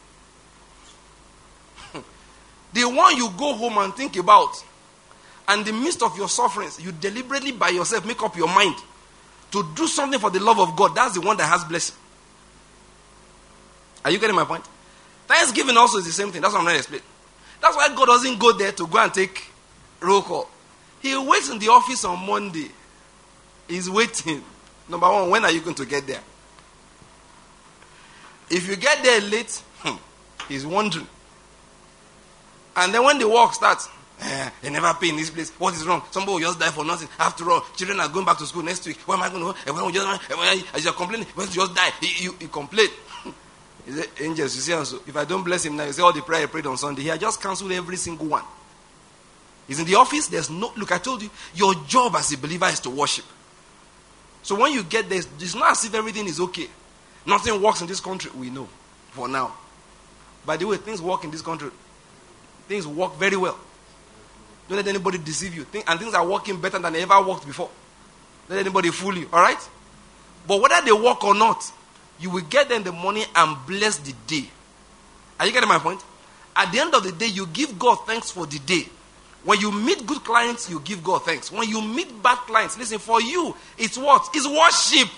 [SPEAKER 1] The one you go home and think about, and in the midst of your sufferings, you deliberately by yourself make up your mind to do something for the love of God. That's the one that has blessing. Are you getting my point? Thanksgiving also is the same thing. That's what I'm going to explain. That's why God doesn't go there to go and take roll call. He waits in the office on Monday. He's waiting. Number one, when are you going to get there? If you get there late, he's wondering. And then when the work starts, they never pay in this place. What is wrong? Somebody will just die for nothing. After all, children are going back to school next week. Where am I going to? As you're complaining, when you just die, you complain. He said, angels, you see, also, if I don't bless him now, you say all the prayer I prayed on Sunday. He had just cancelled every single one. He's in the office. There's no, look, I told you, your job as a believer is to worship. So when you get there, it's not as if everything is okay. Nothing works in this country. We know, for now. By the way, things work in this country. Things work very well. Don't let anybody deceive you. And things are working better than they ever worked before. Don't let anybody fool you, all right? But whether they work or not, you will get there in the morning and bless the day. Are you getting my point? At the end of the day, you give God thanks for the day. When you meet good clients, you give God thanks. When you meet bad clients, listen, for you, it's what? It's worship.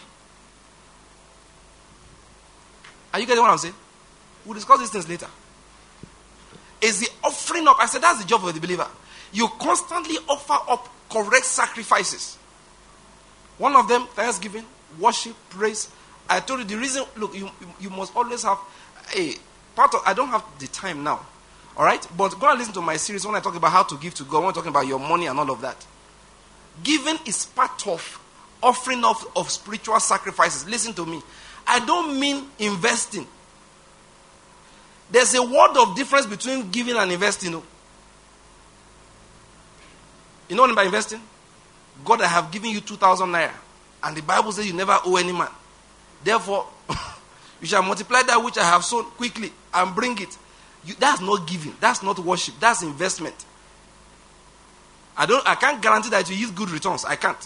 [SPEAKER 1] Are you getting what I'm saying? We'll discuss these things later. It's the offering up. I said that's the job of the believer. You constantly offer up correct sacrifices. One of them, thanksgiving, worship, praise. I told you the reason, look, you must always have a part of, I don't have the time now. All right? But go and listen to my series when I talk about how to give to God, when I'm talking about your money and all of that. Giving is part of offering of spiritual sacrifices. Listen to me. I don't mean investing. There's a world of difference between giving and investing. You know what I mean by investing? God, I have given you 2,000 naira. And the Bible says you never owe any man. Therefore, you shall multiply that which I have sown quickly and bring it. That's not giving. That's not worship. That's investment. I can't guarantee that you yield good returns. I can't.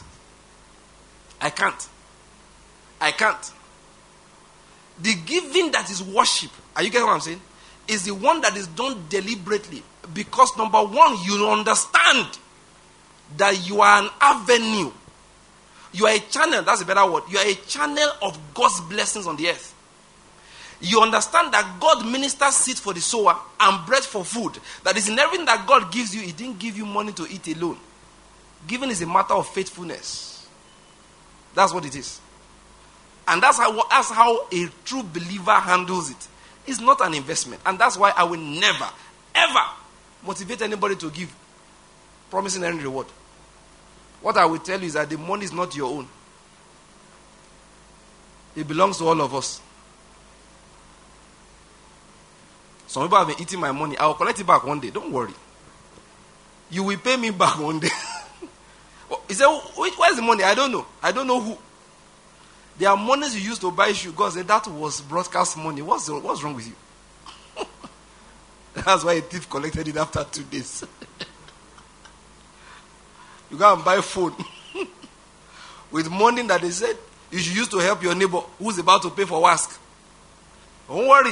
[SPEAKER 1] The giving that is worship, are you getting what I'm saying? Is the one that is done deliberately. Because number one, you understand that you are an avenue. You are a channel, that's a better word. You are a channel of God's blessings on the earth. You understand that God ministers seed for the sower and bread for food. That is in everything that God gives you, He didn't give you money to eat alone. Giving is a matter of faithfulness. That's what it is. And that's how a true believer handles it. It's not an investment. And that's why I will never, ever motivate anybody to give, promising any reward. What I will tell you is that the money is not your own. It belongs to all of us. Some people have been eating my money. I will collect it back one day. Don't worry. You will pay me back one day. He said, where's the money? I don't know. I don't know who. There are monies you used to buy shoes. God said, that was broadcast money. What's wrong with you? That's why a thief collected it after 2 days. You go and buy phone with money that they said you should use to help your neighbor who's about to pay for WASC. Don't worry.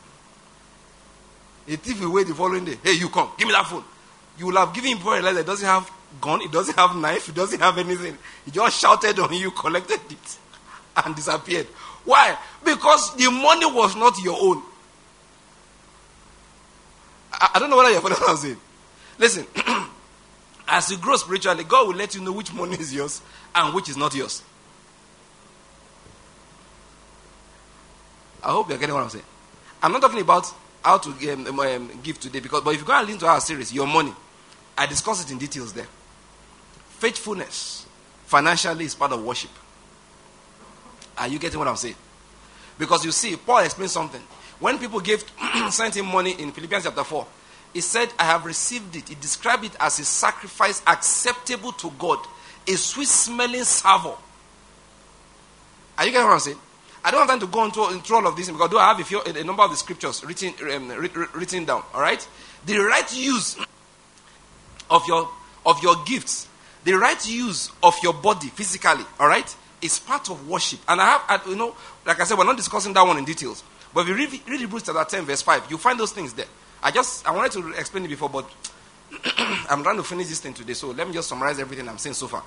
[SPEAKER 1] A thief will wait the following day. Hey, you come. Give me that phone. You will have given him before he realized it doesn't have gun, it doesn't have knife, it doesn't have anything. He just shouted on you, collected it, and disappeared. Why? Because the money was not your own. I don't know whether you're following what I'm saying. Listen, as you grow spiritually, God will let you know which money is yours and which is not yours. I hope you're getting what I'm saying. I'm not talking about how to give today, but if you go and listen to our series, Your Money, I discuss it in details there. Faithfulness financially is part of worship. Are you getting what I'm saying? Because you see, Paul explained something. When people sent him money in Philippians chapter 4, he said, I have received it. He described it as a sacrifice acceptable to God, a sweet-smelling savour. Are you getting what I'm saying? I don't have time to go into all of this because I have a number of the scriptures written down. All right, the right use of your gifts, the right use of your body physically, all right, is part of worship. And like I said, we're not discussing that one in details. But if you read Hebrews chapter 10, verse 5, you find those things there. I wanted to explain it before, but I'm trying to finish this thing today. So let me just summarize everything I'm saying so far.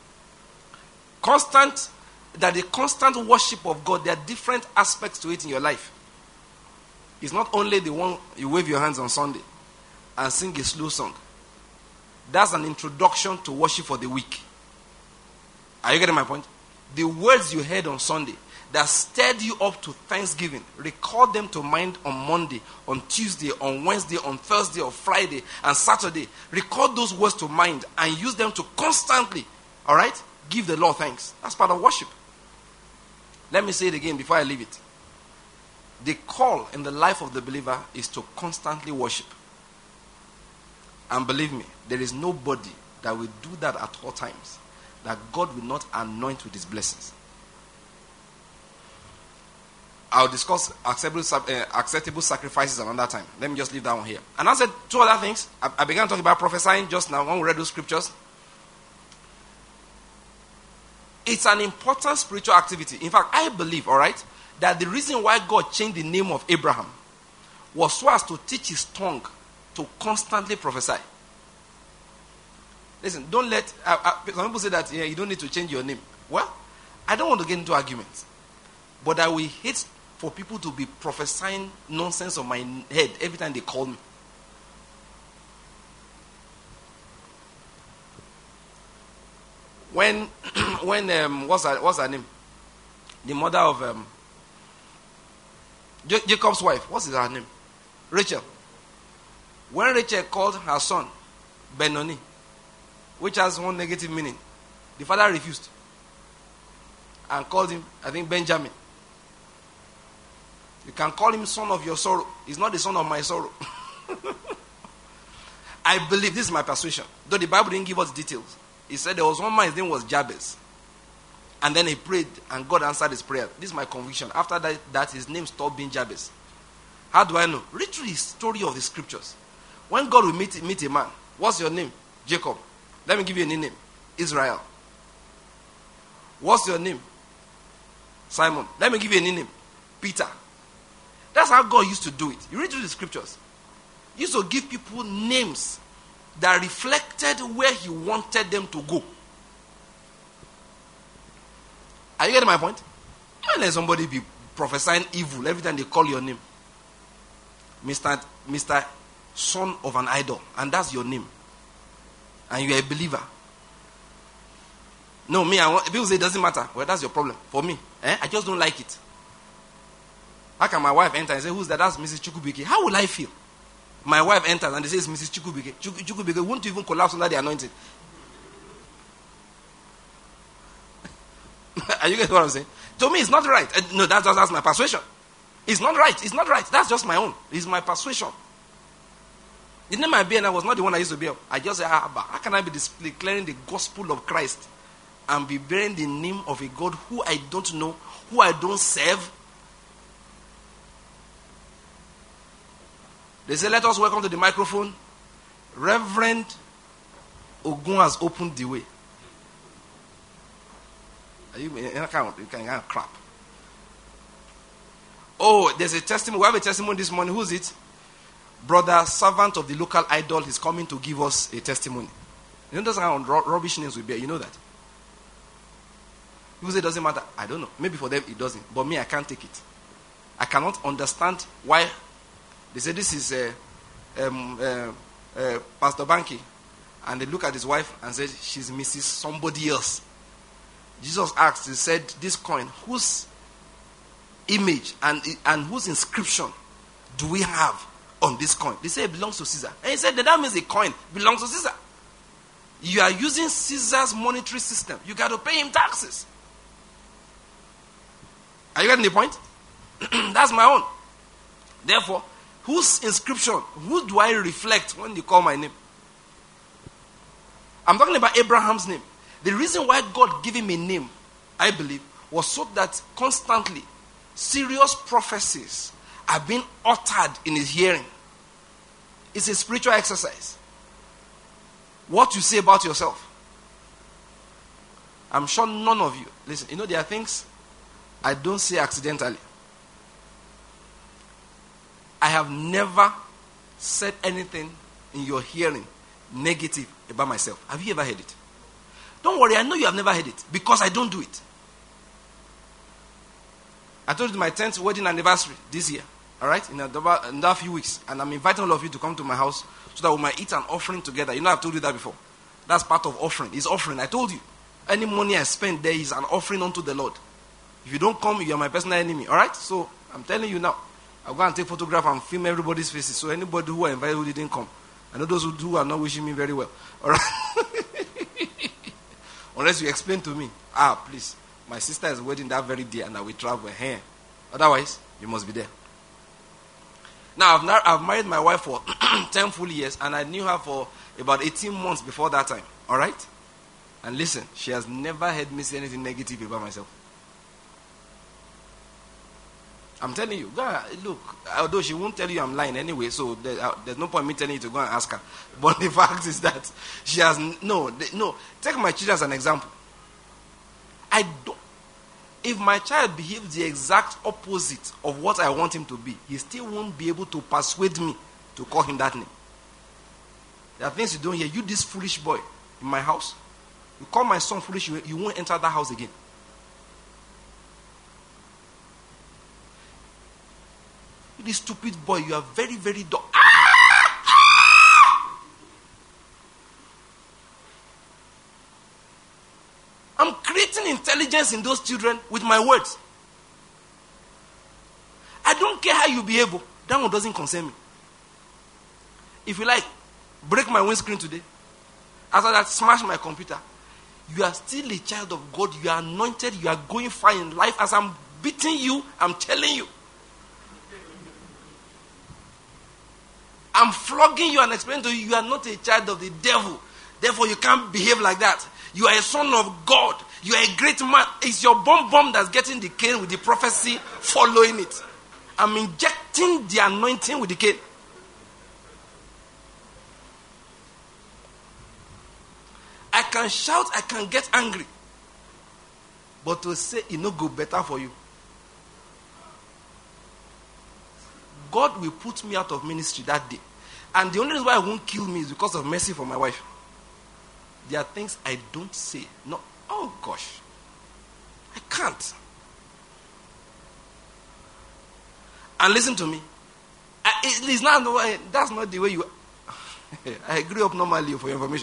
[SPEAKER 1] The constant worship of God, there are different aspects to it in your life. It's not only the one you wave your hands on Sunday and sing a slow song. That's an introduction to worship for the week. Are you getting my point? The words you heard on Sunday that stirred you up to Thanksgiving, record them to mind on Monday, on Tuesday, on Wednesday, on Thursday, or Friday, and Saturday. Record those words to mind and use them to constantly, all right, give the Lord thanks. That's part of worship. Let me say it again before I leave it. The call in the life of the believer is to constantly worship. And believe me, there is nobody that will do that at all times that God will not anoint with his blessings. I'll discuss acceptable sacrifices another time. Let me just leave that one here. And I said two other things. I began talking about prophesying just now when we read those scriptures. It's an important spiritual activity. In fact, I believe, all right, that the reason why God changed the name of Abraham was so as to teach his tongue to constantly prophesy. Listen, don't let... some people say that you don't need to change your name. Well, I don't want to get into arguments. But I will hate for people to be prophesying nonsense on my head every time they call me. When what's her name? The mother of Jacob's wife. What's her name? Rachel. When Rachel called her son Benoni, which has one negative meaning, the father refused and called him, I think, Benjamin. You can call him son of your sorrow. He's not the son of my sorrow. I believe, this is my persuasion, though the Bible didn't give us details. He said there was one man, his name was Jabez. And then he prayed and God answered his prayer. This is my conviction. After that his name stopped being Jabez. How do I know? Read through the story of the scriptures. When God will meet a man, what's your name? Jacob. Let me give you a new name. Israel. What's your name? Simon. Let me give you a new name. Peter. That's how God used to do it. You read through the scriptures. He used to give people names that reflected where he wanted them to go. Are you getting my point? Don't let somebody be prophesying evil every time they call your name. Mr. Son of an idol. And that's your name. And you're a believer. No, people say it doesn't matter. Well, that's your problem. For me, I just don't like it. How can my wife enter and say, who's that? That's Mrs. Chukwubike. How will I feel? My wife enters and they say it's Mrs. Chukwubike. Chukwubike won't even collapse under the anointing. Are you getting what I'm saying? To me, it's not right. No, that's my persuasion. It's not right. It's not right. That's just my own. It's my persuasion. The name I bear, and I was not the one I used to bear. I just say, how can I be declaring the gospel of Christ and be bearing the name of a God who I don't know, who I don't serve? They say, let us welcome to the microphone. Reverend Ogun has opened the way. You can't crap. Oh, there's a testimony. We have a testimony this morning. Who's it? Brother, servant of the local idol, is coming to give us a testimony. You know, that's how rubbish names we bear. You know that. People say it doesn't matter. I don't know. Maybe for them it doesn't. But me, I can't take it. I cannot understand why. They say this is Pastor Banky. And they look at his wife and said, she's Mrs. somebody else. Jesus asked, he said, this coin, whose image and whose inscription do we have on this coin? They say it belongs to Caesar. And he said, that means the coin belongs to Caesar. You are using Caesar's monetary system. You got to pay him taxes. Are you getting the point? That's my own. Therefore, whose inscription, who do I reflect when you call my name? I'm talking about Abraham's name. The reason why God gave him a name, I believe, was so that constantly serious prophecies are being uttered in his hearing. It's a spiritual exercise. What you say about yourself. I'm sure none of you, listen, you know there are things I don't say accidentally. I have never said anything in your hearing negative about myself. Have you ever heard it? Don't worry, I know you have never heard it because I don't do it. I told you my 10th wedding anniversary this year. All right? In that few weeks. And I'm inviting all of you to come to my house so that we might eat an offering together. You know, I've told you that before. That's part of offering. It's offering. I told you. Any money I spend there is an offering unto the Lord. If you don't come, you are my personal enemy. All right? So, I'm telling you now. I'll go and take photograph and film everybody's faces. So, anybody who I invited who didn't come. I know those who are not wishing me very well. All right? Unless you explain to me. Please. My sister is wedding that very day and I will travel here. Otherwise, you must be there. Now, I've married my wife for 10 full years and I knew her for about 18 months before that time. All right? And listen, she has never heard me say anything negative about myself. I'm telling you, God, look, although she won't tell you I'm lying anyway, so there's no point in me telling you to go and ask her. But the fact is that she has, no, take my children as an example. If my child behaves the exact opposite of what I want him to be, he still won't be able to persuade me to call him that name. There are things you don't hear. You, this foolish boy in my house, you call my son foolish, you won't enter that house again. You, this stupid boy, you are very, very dumb. I'm creating intelligence in those children with my words. I don't care how you behave. That one doesn't concern me. If you like, break my windscreen today. After that, smash my computer. You are still a child of God. You are anointed. You are going far in life. As I'm beating you, I'm telling you. I'm flogging you and explaining to you, you are not a child of the devil. Therefore, you can't behave like that. You are a son of God. You are a great man. It's your bomb that's getting the cane with the prophecy following it. I'm injecting the anointing with the cane. I can shout, I can get angry. But to say it no go better for you. God will put me out of ministry that day. And the only reason why it won't kill me is because of mercy for my wife. There are things I don't say. No, oh gosh. I can't. And listen to me. It's not the way, that's not the way you... I grew up normally for your information.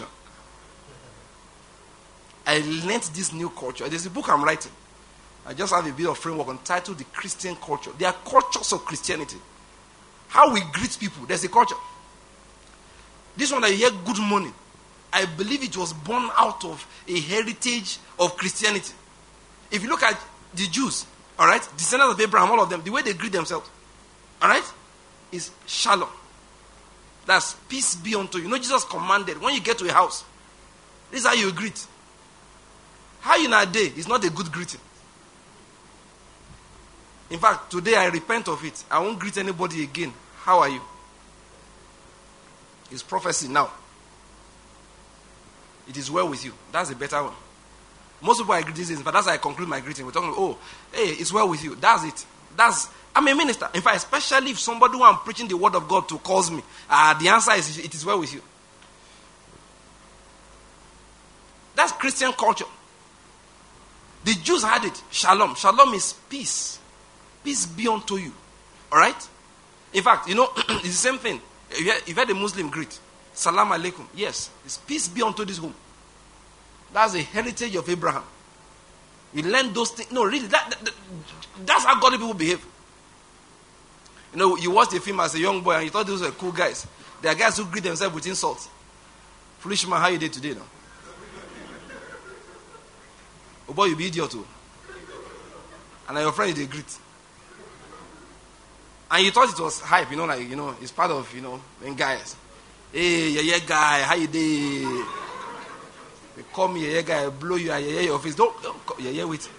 [SPEAKER 1] I learned this new culture. There's a book I'm writing. I just have a bit of framework entitled The Christian Culture. There are cultures of Christianity. How we greet people, there's a culture. This one that you hear, good morning. I believe it was born out of a heritage of Christianity. If you look at the Jews, all right, descendants of Abraham, all of them, the way they greet themselves, all right, is shalom. That's peace be unto you. You know, Jesus commanded, when you get to a house, this is how you greet. How you nowadays is not a good greeting. In fact, today I repent of it. I won't greet anybody again. How are you? It's prophecy now. It is well with you. That's a better one. Most people I greet these days, but that's how I conclude my greeting. We're talking, hey, it's well with you. That's it. I'm a minister. In fact, especially if somebody who I'm preaching the word of God to calls me, the answer is, it is well with you. That's Christian culture. The Jews had it. Shalom. Shalom is peace. Peace be unto you. All right? In fact, you know, it's the same thing. If you had a Muslim greet, Salam alaikum. Yes, it's peace be unto this home. That's a heritage of Abraham. We learn those things. No, really, that's how godly people behave. You know, you watched the film as a young boy and you thought those were cool guys. There are guys who greet themselves with insults. Foolish man, how you did today now? Oh boy, you be idiot too. And your friend they greet. And you thought it was hype, it's part of, when guys. Hey, yeah, guy, how you did? They call me, yeah, guy, blow you, yeah, your face. Don't yeah, wait.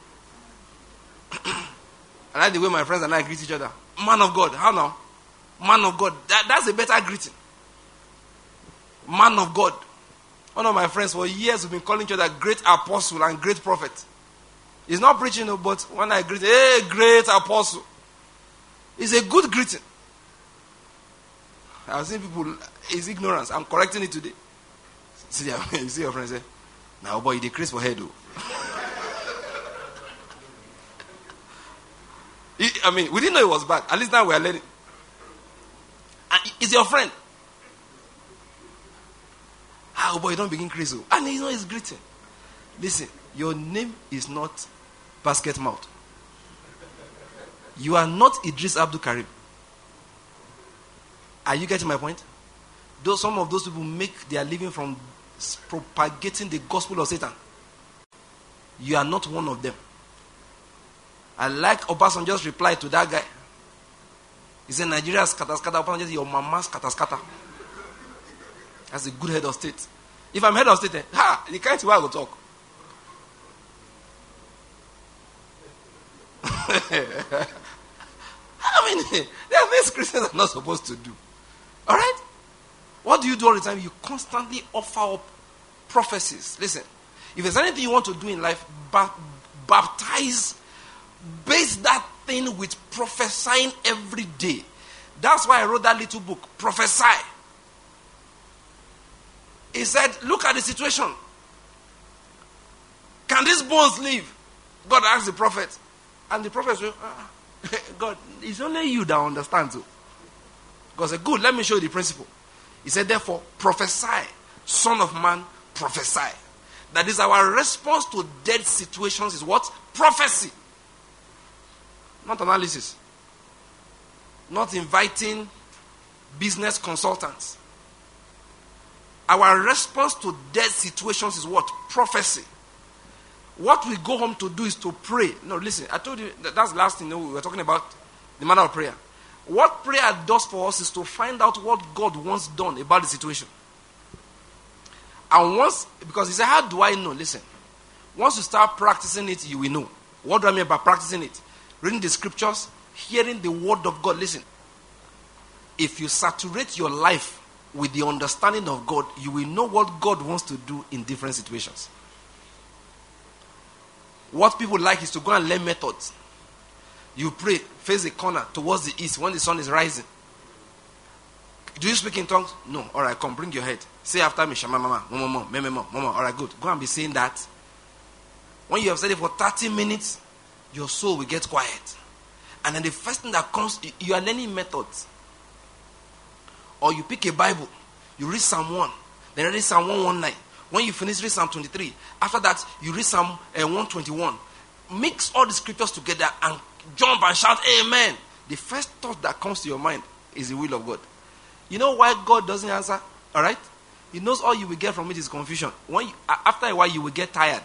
[SPEAKER 1] I like the way my friends and I greet each other. Man of God, how now? Man of God, that's a better greeting. Man of God. One of my friends for years have been calling each other great apostle and great prophet. He's not preaching, but when I greet, hey, great apostle. It's a good greeting. I've seen people, it's ignorance. I'm correcting it today. See, you see your friend say, now boy, you decrease for head though. I mean, we didn't know it was bad. At least now we are learning. And it's your friend. Oh boy, don't begin crazy. And you know he's greeting. Listen, your name is not basket mouth. You are not Idris Abdul Karim. Are you getting my point? Though some of those people make their living from propagating the gospel of Satan. You are not one of them. I like Obasanjo just replied to that guy. He said, Nigeria's kataskata. Obasanjo said, your mama's kataskata. That's a good head of state. If I'm head of state, you can't see why I go talk. I mean, there are things Christians are not supposed to do. Alright? What do you do all the time? You constantly offer up prophecies. Listen, if there's anything you want to do in life, baptize, base that thing with prophesying every day. That's why I wrote that little book, Prophesy. He said, look at the situation. Can these bones live? God asked the prophet. And the prophet said, God, it's only you that understands. God said, good, let me show you the principle. He said, therefore, prophesy, Son of Man, prophesy. That is our response to dead situations is what? Prophecy. Not analysis. Not inviting business consultants. Our response to dead situations is what? Prophecy. What we go home to do is to pray. No, listen, I told you that's the last thing we were talking about, the matter of prayer. What prayer does for us is to find out what God wants done about the situation. And once, because he said, how do I know? Listen, once you start practicing it, you will know. What do I mean by practicing it? Reading the scriptures, hearing the word of God. Listen, if you saturate your life with the understanding of God, you will know what God wants to do in different situations. What people like is to go and learn methods. You pray, face a corner towards the east when the sun is rising. Do you speak in tongues? No. All right, come, bring your head. Say after me, Shama mama, mama, mama, mama. All right, good. Go and be saying that. When you have said it for 30 minutes, your soul will get quiet. And then the first thing that comes, you are learning methods. Or you pick a Bible, you read Psalm 1, then read Psalm 119. When you finish, read Psalm 23. After that, you read Psalm 121. Mix all the scriptures together and jump and shout, Amen. The first thought that comes to your mind is the will of God. You know why God doesn't answer? All right? He knows all you will get from it is confusion. After a while, you will get tired.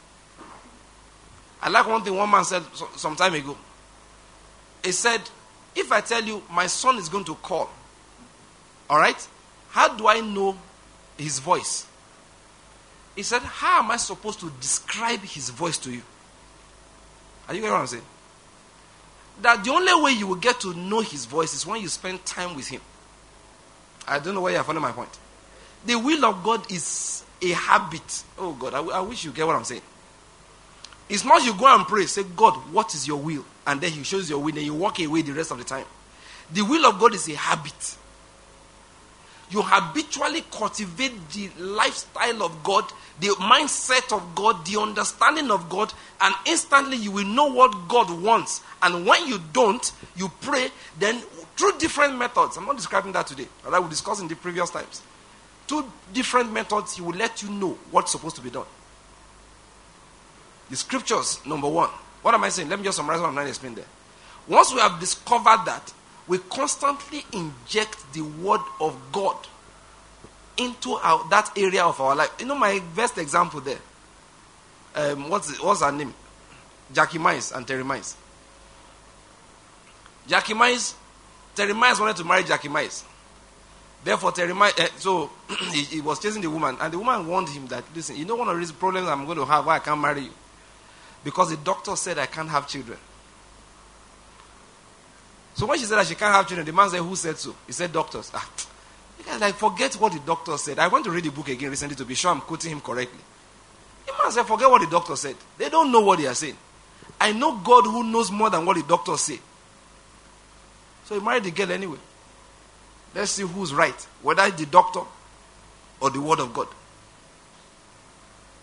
[SPEAKER 1] I like one thing one man said some time ago. He said, if I tell you my son is going to call, all right, how do I know his voice? He said, how am I supposed to describe his voice to you? Are you getting what I'm saying? That the only way you will get to know his voice is when you spend time with him. I don't know why you're following my point. The will of God is a habit. Oh God, I wish you get what I'm saying. It's not you go and pray, say, God, what is your will? And then he shows your will and you walk away the rest of the time. The will of God is a habit. You habitually cultivate the lifestyle of God, the mindset of God, the understanding of God, and instantly you will know what God wants. And when you don't, you pray, then through different methods. I'm not describing that today, but I will discuss in the previous times. 2 different methods, he will let you know what's supposed to be done. The scriptures, number 1. What am I saying? Let me just summarize what I'm trying to explain there. Once we have discovered that, we constantly inject the word of God into that area of our life. You know my best example there. What's her name? Jackie Miles and Terry Miles. Jackie Miles, Terry Miles wanted to marry Jackie Miles. Therefore, Terry Miles, so he was chasing the woman, and the woman warned him that, listen, you know one of these problems I'm going to have why I can't marry you? Because the doctor said I can't have children. So when she said that she can't have children, the man said, who said so? He said, doctors. You guys, like, forget what the doctor said. I went to read the book again recently to be sure I'm quoting him correctly. The man said, forget what the doctor said. They don't know what they are saying. I know God who knows more than what the doctors say. So he married the girl anyway. Let's see who's right. Whether the doctor or the word of God.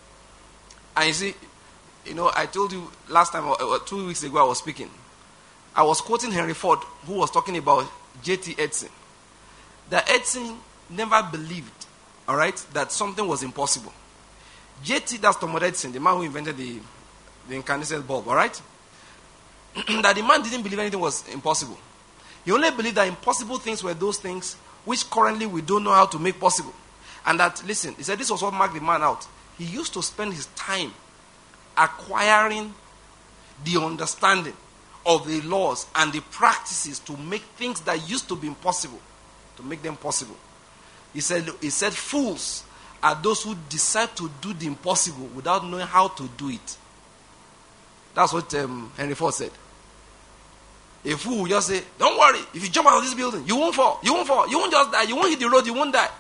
[SPEAKER 1] And you see, I told you last time, or 2 weeks ago I was speaking. I was quoting Henry Ford, who was talking about J.T. Edson. That Edson never believed, all right, that something was impossible. J.T., that's Thomas Edison, the man who invented the incandescent bulb, all right? That the man didn't believe anything was impossible. He only believed that impossible things were those things which currently we don't know how to make possible. And that, listen, he said this was what marked the man out. He used to spend his time acquiring the understanding of the laws and the practices to make things that used to be impossible, to make them possible. He said, fools are those who decide to do the impossible without knowing how to do it. That's what Henry Ford said. A fool will just say, don't worry, if you jump out of this building, you won't fall, you won't fall, you won't just die, you won't hit the road, you won't die.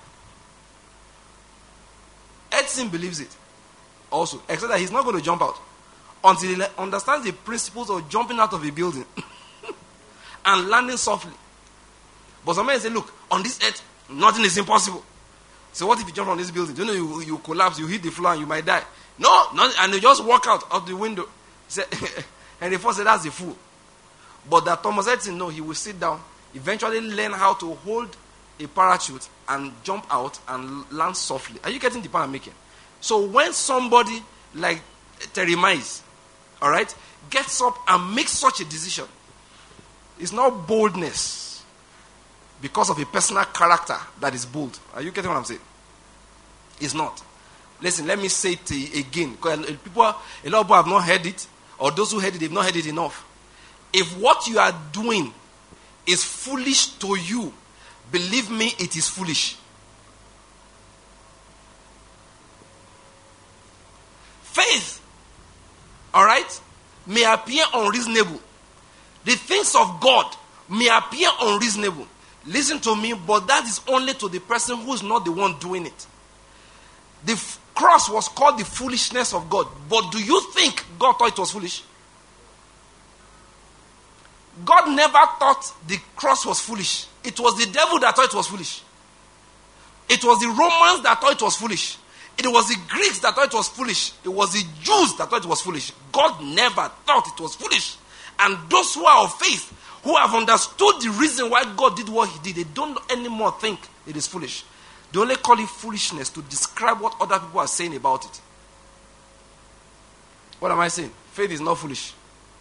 [SPEAKER 1] Edson believes it also, except that he's not going to jump out until he understands the principles of jumping out of a building and landing softly. But somebody say, look, on this earth, nothing is impossible. So what if you jump on this building? You know, you collapse, you hit the floor, and you might die. No, and you just walk out of the window. He said, and the first said, that's a fool. But that Thomas Edison, no, he will sit down, eventually learn how to hold a parachute and jump out and land softly. Are you getting the point I'm making? So when somebody like Terry Mize, all right, gets up and makes such a decision, it's not boldness because of a personal character that is bold. Are you getting what I'm saying? It's not. Listen, let me say it again, because a lot of people have not heard it, or those who heard it, they've not heard it enough. If what you are doing is foolish to you, believe me, it is foolish. Faith, all right, may appear unreasonable. The things of God may appear unreasonable. Listen to me, but that is only to the person who is not the one doing it. The cross was called the foolishness of God. But do you think God thought it was foolish? God never thought the cross was foolish. It was the devil that thought it was foolish. It was the Romans that thought it was foolish. It was the Greeks that thought it was foolish. It was the Jews that thought it was foolish. God never thought it was foolish. And those who are of faith, who have understood the reason why God did what he did, they don't anymore think it is foolish. They only call it foolishness to describe what other people are saying about it. What am I saying? Faith is not foolish.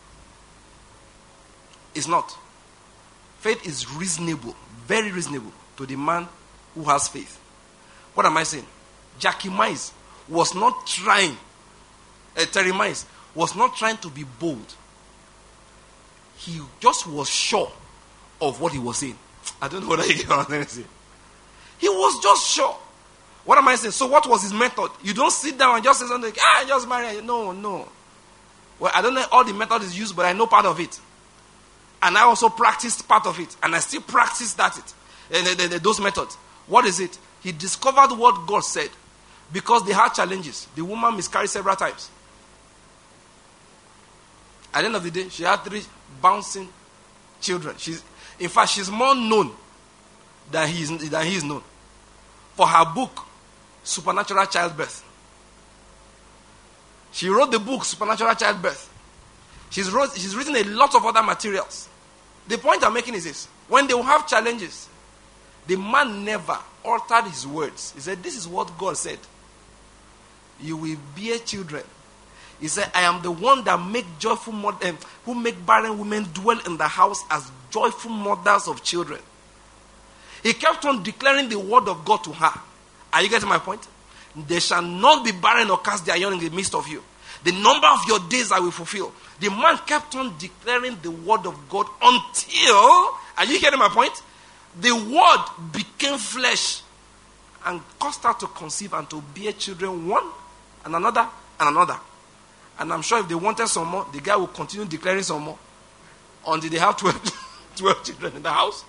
[SPEAKER 1] It's not. Faith is reasonable, very reasonable to the man who has faith. What am I saying? Jackie Mize was not trying, Terry Mize was not trying to be bold. He just was sure of what he was saying. I don't know whether you get what I'm trying to say. He was just sure. What am I saying? So what was his method? You don't sit down and just say something like, just marry. No. Well, I don't know all the methods is used, but I know part of it. And I also practiced part of it. And I still practice those methods. What is it? He discovered what God said. Because they had challenges. The woman miscarried several times. At the end of the day, she had 3 bouncing children. In fact, she's more known than he is known. For her book, Supernatural Childbirth. She wrote the book, Supernatural Childbirth. She's written a lot of other materials. The point I'm making is this. When they will have challenges, the man never altered his words. He said, this is what God said. You will bear children. He said, I am the one that who make barren women dwell in the house as joyful mothers of children. He kept on declaring the word of God to her. Are you getting my point? They shall not be barren or cast their young in the midst of you. The number of your days I will fulfill. The man kept on declaring the word of God until, are you getting my point? The word became flesh and caused her to conceive and to bear children, one and another and another. And I'm sure if they wanted some more, the guy will continue declaring some more until they have 12 children in the house.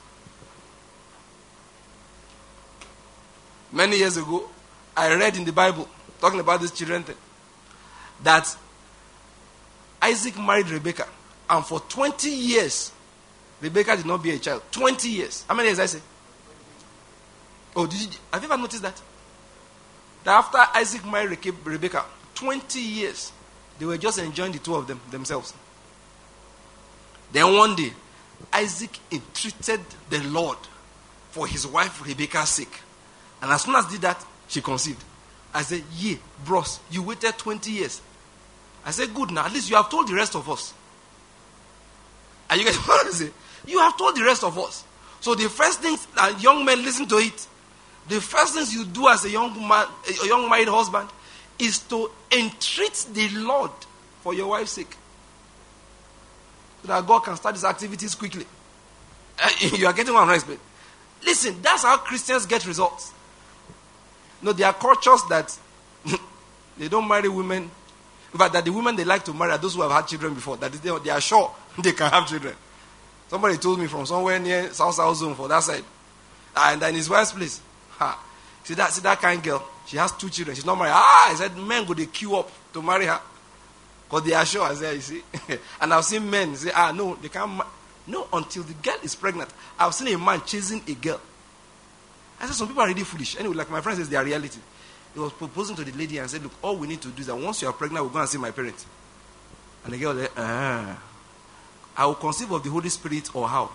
[SPEAKER 1] Many years ago, I read in the Bible, talking about this children thing, that Isaac married Rebekah, and for 20 years, Rebekah did not bear a child. 20 years. How many years I say? Oh, have you ever noticed that? That after Isaac married Rebekah, 20 years, they were just enjoying the two of them themselves. Then one day, Isaac entreated the Lord for his wife Rebekah's sake. And as soon as he did that, she conceived. I said, yeah, bros, you waited 20 years. I said, good, now at least you have told the rest of us. And you guys want to say, you have told the rest of us. So the first things, and young men listen to it, the first things you do as a young man, a young married husband, is to entreat the Lord for your wife's sake. So that God can start his activities quickly. You are getting what I'm saying? Listen, that's how Christians get results. No, there are cultures that they don't marry women. In fact, that the women they like to marry are those who have had children before. That they are sure they can have children. Somebody told me from somewhere near South Zone for that side. And in his wife's place. See that kind of girl? She has 2 children. She's not married. I said, men go they queue up to marry her. Because they are sure. I said, you see. And I've seen men say, no, they can't. No, until the girl is pregnant. I've seen a man chasing a girl. I said, some people are really foolish. Anyway, like my friend says, they are reality. He was proposing to the lady and said, look, all we need to do is that once you are pregnant, we'll go and see my parents. And the girl said, I will conceive of the Holy Spirit or how?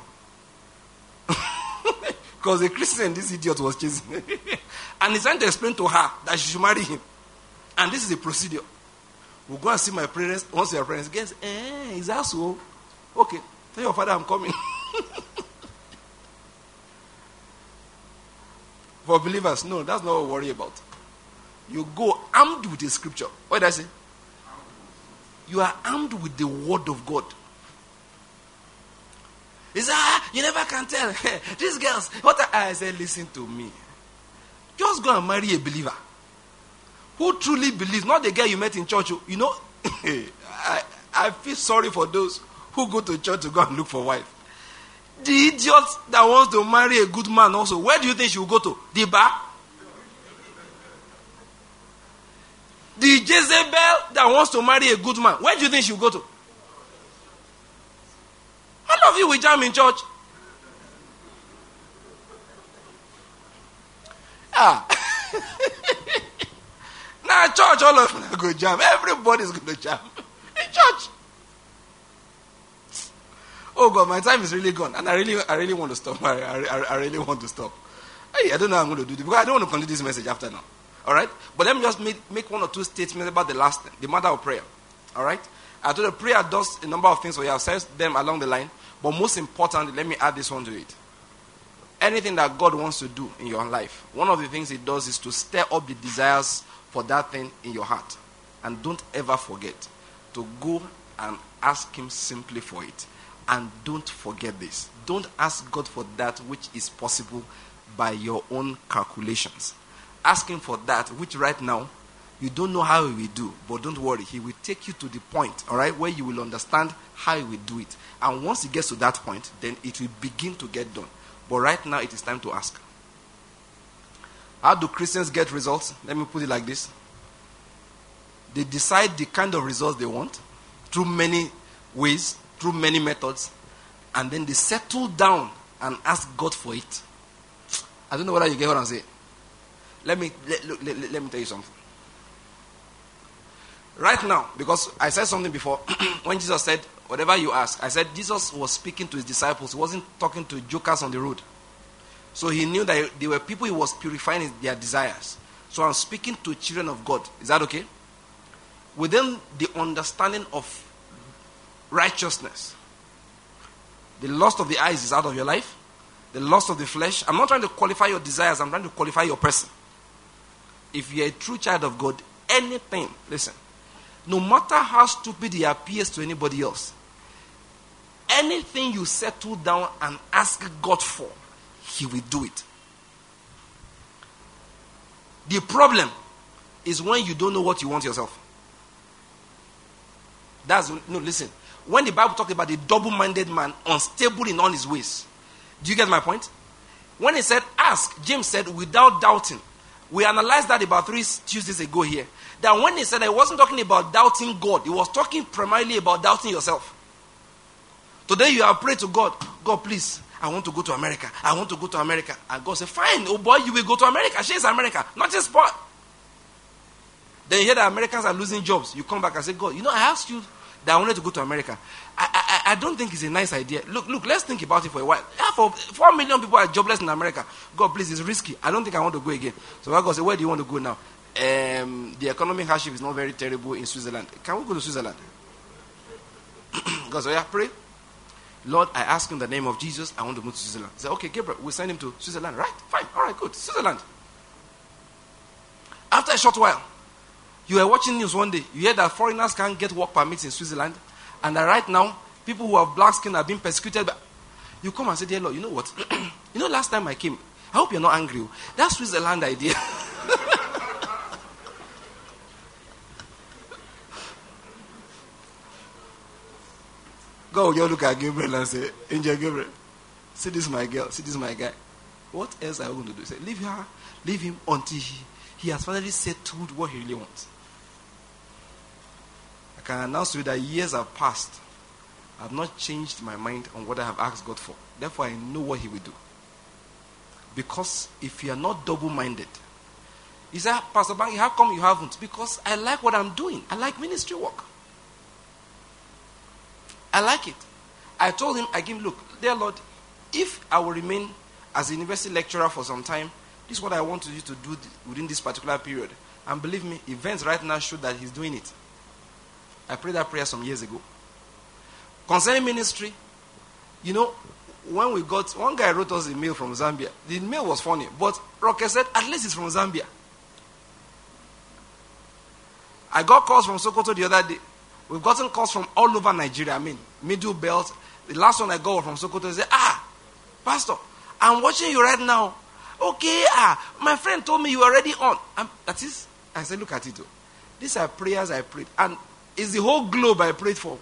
[SPEAKER 1] Because the Christian, this idiot was chasing. And he's trying to explain to her that she should marry him. And this is the procedure. We'll go and see my parents. Once your parents guess, is that so? Okay, tell your father I'm coming. For believers, no, that's not what we worry about. You go armed with the scripture. What did I say? You are armed with the word of God. He said, you never can tell. These girls, I said, listen to me. Just go and marry a believer. Who truly believes, not the guy you met in church. You know, I feel sorry for those who go to church to go and look for a wife. The idiot that wants to marry a good man also, where do you think she will go to? The bar? The Jezebel that wants to marry a good man, where do you think she will go to? All of you will jam in church. Now church, all of them go jam. Everybody's going to jam in church. Oh God, my time is really gone, and I really want to stop. I really want to stop. I don't know how I'm going to do this because I don't want to continue this message after now. All right, but let me just make 1 or 2 statements about the last thing, the matter of prayer. All right, I told you prayer does a number of things. We have said them along the line, but most importantly, let me add this one to it. Anything that God wants to do in your life, one of the things He does is to stir up the desires for that thing in your heart, and don't ever forget to go and ask Him simply for it. And don't forget this. Don't ask God for that which is possible by your own calculations. Ask Him for that which right now you don't know how He will do. But don't worry. He will take you to the point, all right, where you will understand how He will do it. And once He gets to that point, then it will begin to get done. But right now, it is time to ask. How do Christians get results? Let me put it like this. They decide the kind of results they want through many ways, through many methods, and then they settle down and ask God for it. I don't know whether you get what I'm saying. Let me tell you something. Right now, because I said something before, when Jesus said, whatever you ask, I said Jesus was speaking to His disciples. He wasn't talking to jokers on the road. So He knew that there were people He was purifying their desires. So I'm speaking to children of God. Is that okay? Within the understanding of righteousness, the lust of the eyes is out of your life. The lust of the flesh. I'm not trying to qualify your desires. I'm trying to qualify your person. If you're a true child of God, anything, listen, no matter how stupid it appears to anybody else, anything you settle down and ask God for, He will do it. The problem is when you don't know what you want yourself. Listen. When the Bible talks about the double-minded man, unstable in all his ways. Do you get my point? When He said, ask, James said, without doubting. We analyzed that about 3 Tuesdays ago here. That when He said that He wasn't talking about doubting God, He was talking primarily about doubting yourself. Today you have prayed to God, God, please, I want to go to America. I want to go to America. And God said, fine, oh boy, you will go to America. She's America, not just sport. Then you hear that Americans are losing jobs. You come back and say, God, I asked you
[SPEAKER 2] that I wanted to go to America. I don't think it's a nice idea. Look, let's think about it for a while. For 4 million people are jobless in America. God, please, it's risky. I don't think I want to go again. So God said, where do you want to go now? The economic hardship is not very terrible in Switzerland. Can we go to Switzerland? God said, yeah, pray. Lord, I ask in the name of Jesus, I want to move to Switzerland. He said, okay, Gabriel, we'll send him to Switzerland. Right? Fine. All right, good. Switzerland. After a short while, you were watching news one day. You hear that foreigners can't get work permits in Switzerland. And that right now, people who have black skin are being persecuted. You come and say, dear Lord, you know what? You know, last time I came, I hope you're not angry. That Switzerland idea. Go, you look at Gabriel and say, Angel Gabriel, see this is my girl, see this is my guy. What else are you going to do? Say, leave her, leave him until he has finally settled what he really wants. I can announce to you that years have passed. I have not changed my mind on what I have asked God for. Therefore, I know what he will do. Because if you are not double-minded, he said, Pastor Bangi, how come you haven't? Because I like what I'm doing. I like ministry work. I like it. I told him, look, dear Lord, if I will remain as a university lecturer for some time, this is what I want you to do within this particular period. And believe me, events right now show that he's doing it. I prayed that prayer some years ago. Concerning ministry, you know, when we got, one guy wrote us a mail from Zambia. The mail was funny, but Roque said, at least it's from Zambia. I got calls from Sokoto the other day. We've gotten calls from all over Nigeria. I mean, Middle Belt. The last one I got was from Sokoto. They said, Pastor, I'm watching you right now. Okay, my friend told me you were already on. That is, I said, look at it. These are prayers I prayed. And it's the whole globe I prayed for.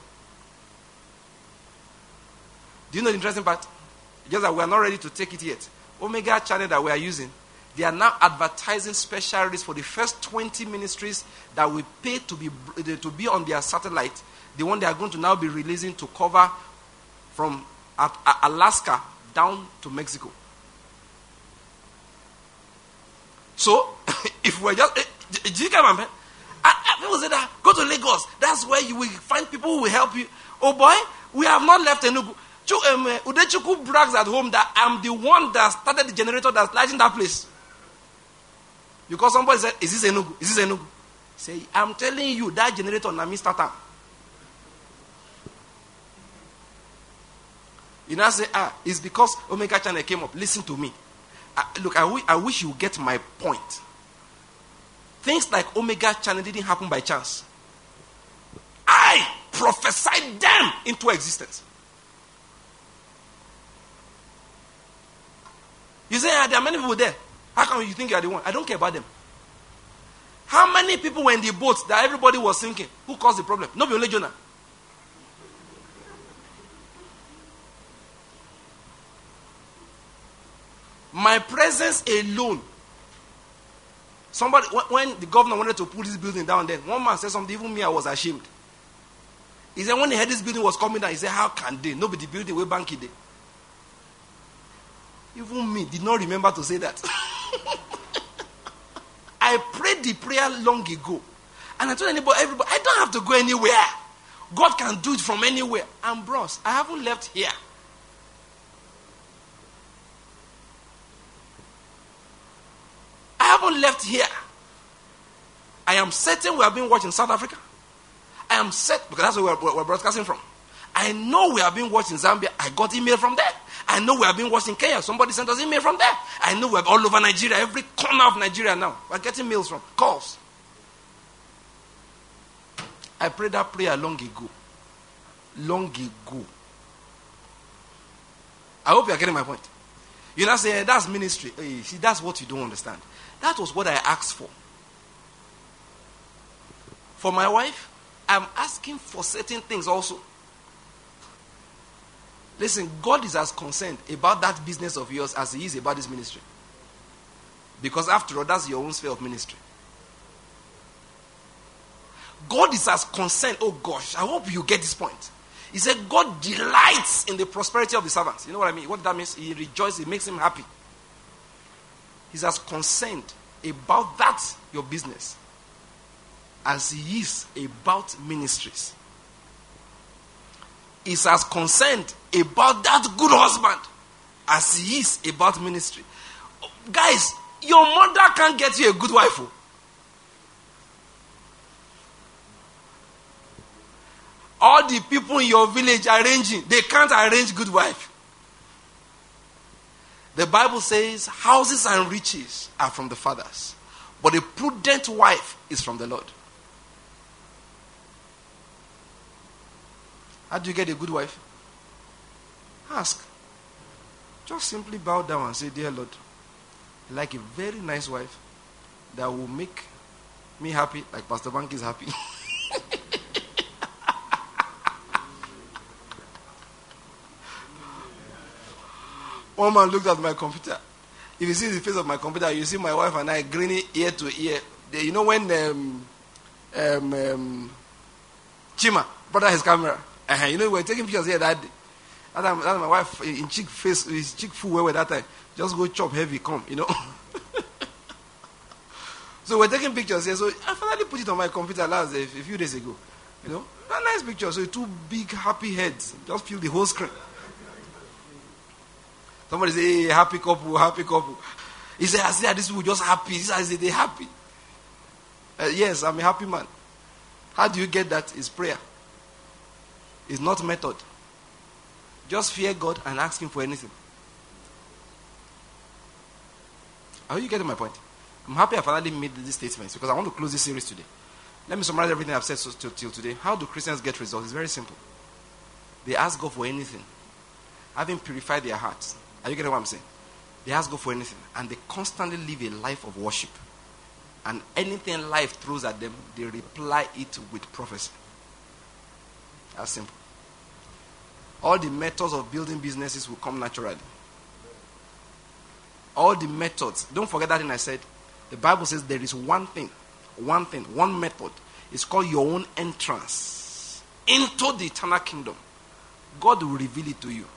[SPEAKER 2] Do you know the interesting part? Just that we are not ready to take it yet. Omega channel that we are using, they are now advertising special rates for the first 20 ministries that we pay to be on their satellite. The one they are going to now be releasing to cover from Alaska down to Mexico. So, if we're just... Do you come on, man? People say that, go to Lagos. That's where you will find people who will help you. Oh boy, we have not left Enugu. Udechukwu brags at home that I'm the one that started the generator that's lighting that place. Because somebody said, is this Enugu? Is this Enugu? Say, I'm telling you, that generator na me starter. You now say, it's because Omega Channel came up. Listen to me. Look, I wish you get my point. Things like Omega Channel didn't happen by chance. I prophesied them into existence. You say, there are many people there. How come you think you are the one? I don't care about them. How many people were in the boat that everybody was sinking? Who caused the problem? Not only Jonah. My presence alone. Somebody, when the governor wanted to put this building down then, one man said something, even me, I was ashamed. He said, when he heard this building was coming down, he said, how can they? Nobody build the way Banky did. Even me did not remember to say that. I prayed the prayer long ago. And I told everybody, I don't have to go anywhere. God can do it from anywhere. And bros, I haven't left here. I haven't left here. I am certain we have been watching South Africa. I am certain, because that's where we're broadcasting from. I know we have been watching Zambia. I got email from there. I know we have been watching Kenya. Somebody sent us email from there. I know we have all over Nigeria, every corner of Nigeria now. We're getting mails from, calls. I prayed that prayer long ago. Long ago. I hope you're getting my point. You now say, that's ministry. Hey, see, that's what you don't understand. That was what I asked for. For my wife, I'm asking for certain things also. Listen, God is as concerned about that business of yours as he is about this ministry. Because after all, that's your own sphere of ministry. God is as concerned. Oh gosh, I hope you get this point. He said God delights in the prosperity of the servants. You know what I mean? What that means? He rejoices, it makes him happy. He's as concerned about that, your business, as he is about ministries. is as concerned about that good husband as he is about ministry. Guys, your mother can't get you a good wife. All the people in your village arranging, they can't arrange good wife. The Bible says houses and riches are from the fathers, but a prudent wife is from the Lord. How do you get a good wife? Ask. Just simply bow down and say, dear Lord, I like a very nice wife that will make me happy like Pastor Bank is happy. One man looked at my computer. If you see the face of my computer, you see my wife and I grinning ear to ear. You know when Chima brought out his camera? You know, we were taking pictures here that day. That time my wife in cheek face, his cheek full where that time. Just go chop heavy, come, you know. So we're taking pictures here. So I finally put it on my computer last a few days ago. You know, a nice picture. So two big happy heads. Just fill the whole screen. Somebody say, hey, happy couple, happy couple. He said, I see that these people just happy. He said, they're happy. Yes, I'm a happy man. How do you get that? It's prayer. It's not method. Just fear God and ask Him for anything. Are you getting my point? I'm happy I finally made these statements because I want to close this series today. Let me summarize everything I've said till today. How do Christians get results? It's very simple. They ask God for anything, having purified their hearts. Are you getting what I'm saying? They ask God for anything, and they constantly live a life of worship. And anything life throws at them, they reply it with prophecy. That's simple. All the methods of building businesses will come naturally. All the methods. Don't forget that thing I said. The Bible says there is one method. It's called your own entrance into the eternal kingdom. God will reveal it to you.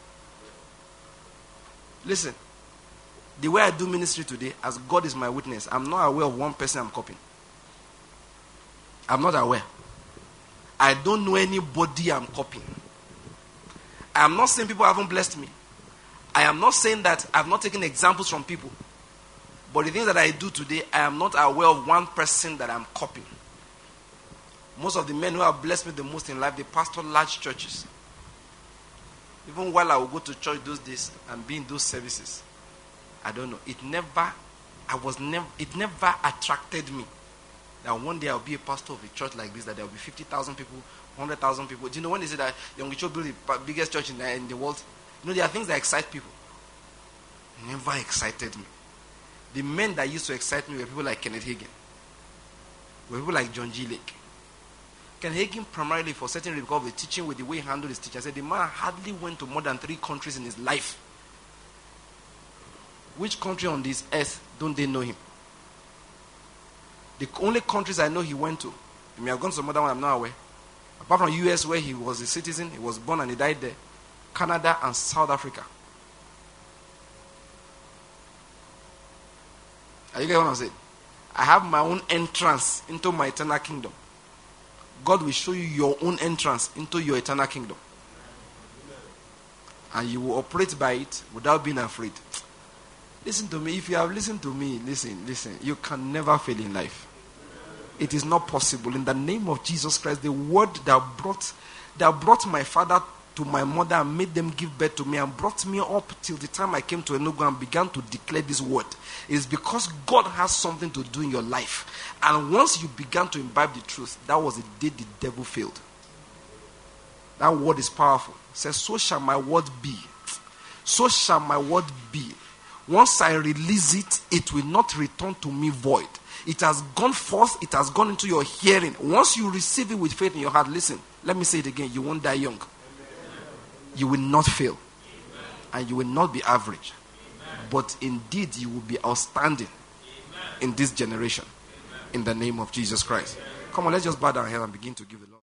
[SPEAKER 2] Listen, the way I do ministry today, as God is my witness, I'm not aware of one person I'm copying. I'm not aware. I don't know anybody I'm copying. I am not saying people haven't blessed me. I am not saying that I've not taken examples from people. But the things that I do today, I am not aware of one person that I'm copying. Most of the men who have blessed me the most in life, they pastor large churches. Even while I would go to church those days and be in those services, I don't know. It never attracted me that one day I'll be a pastor of a church like this, that there will be 50,000 people, 100,000 people. Do you know when they say that Young Church built the biggest church in the world? You know, there are things that excite people. Never excited me. The men that used to excite me were people like Kenneth Hagin. Were people like John G. Lake. Kenneth Hagin primarily for certain reasons because of the teaching with the way he handled his teaching. I said the man hardly went to more than 3 countries in his life. Which country on this earth don't they know him? The only countries I know he went to, he may have gone to some other one I'm not aware. Apart from US where he was a citizen, he was born and he died there. Canada and South Africa. Are you getting what I'm saying? I have my own entrance into my eternal kingdom. God will show you your own entrance into your eternal kingdom. And you will operate by it without being afraid. Listen to me. If you have listened to me, listen. You can never fail in life. It is not possible. In the name of Jesus Christ, the word that brought my father to my mother and made them give birth to me and brought me up till the time I came to Enugu and began to declare this word is because God has something to do in your life. And once you began to imbibe the truth, that was the day the devil failed. That word is powerful. It says, so shall my word be. So shall my word be. Once I release it, it will not return to me void. It has gone forth. It has gone into your hearing. Once you receive it with faith in your heart, listen, let me say it again. You won't die young. You will not fail. Amen. And you will not be average. Amen. But indeed, you will be outstanding. Amen. In this generation. Amen. In the name of Jesus Christ. Amen. Come on, let's just bow down here and begin to give the Lord.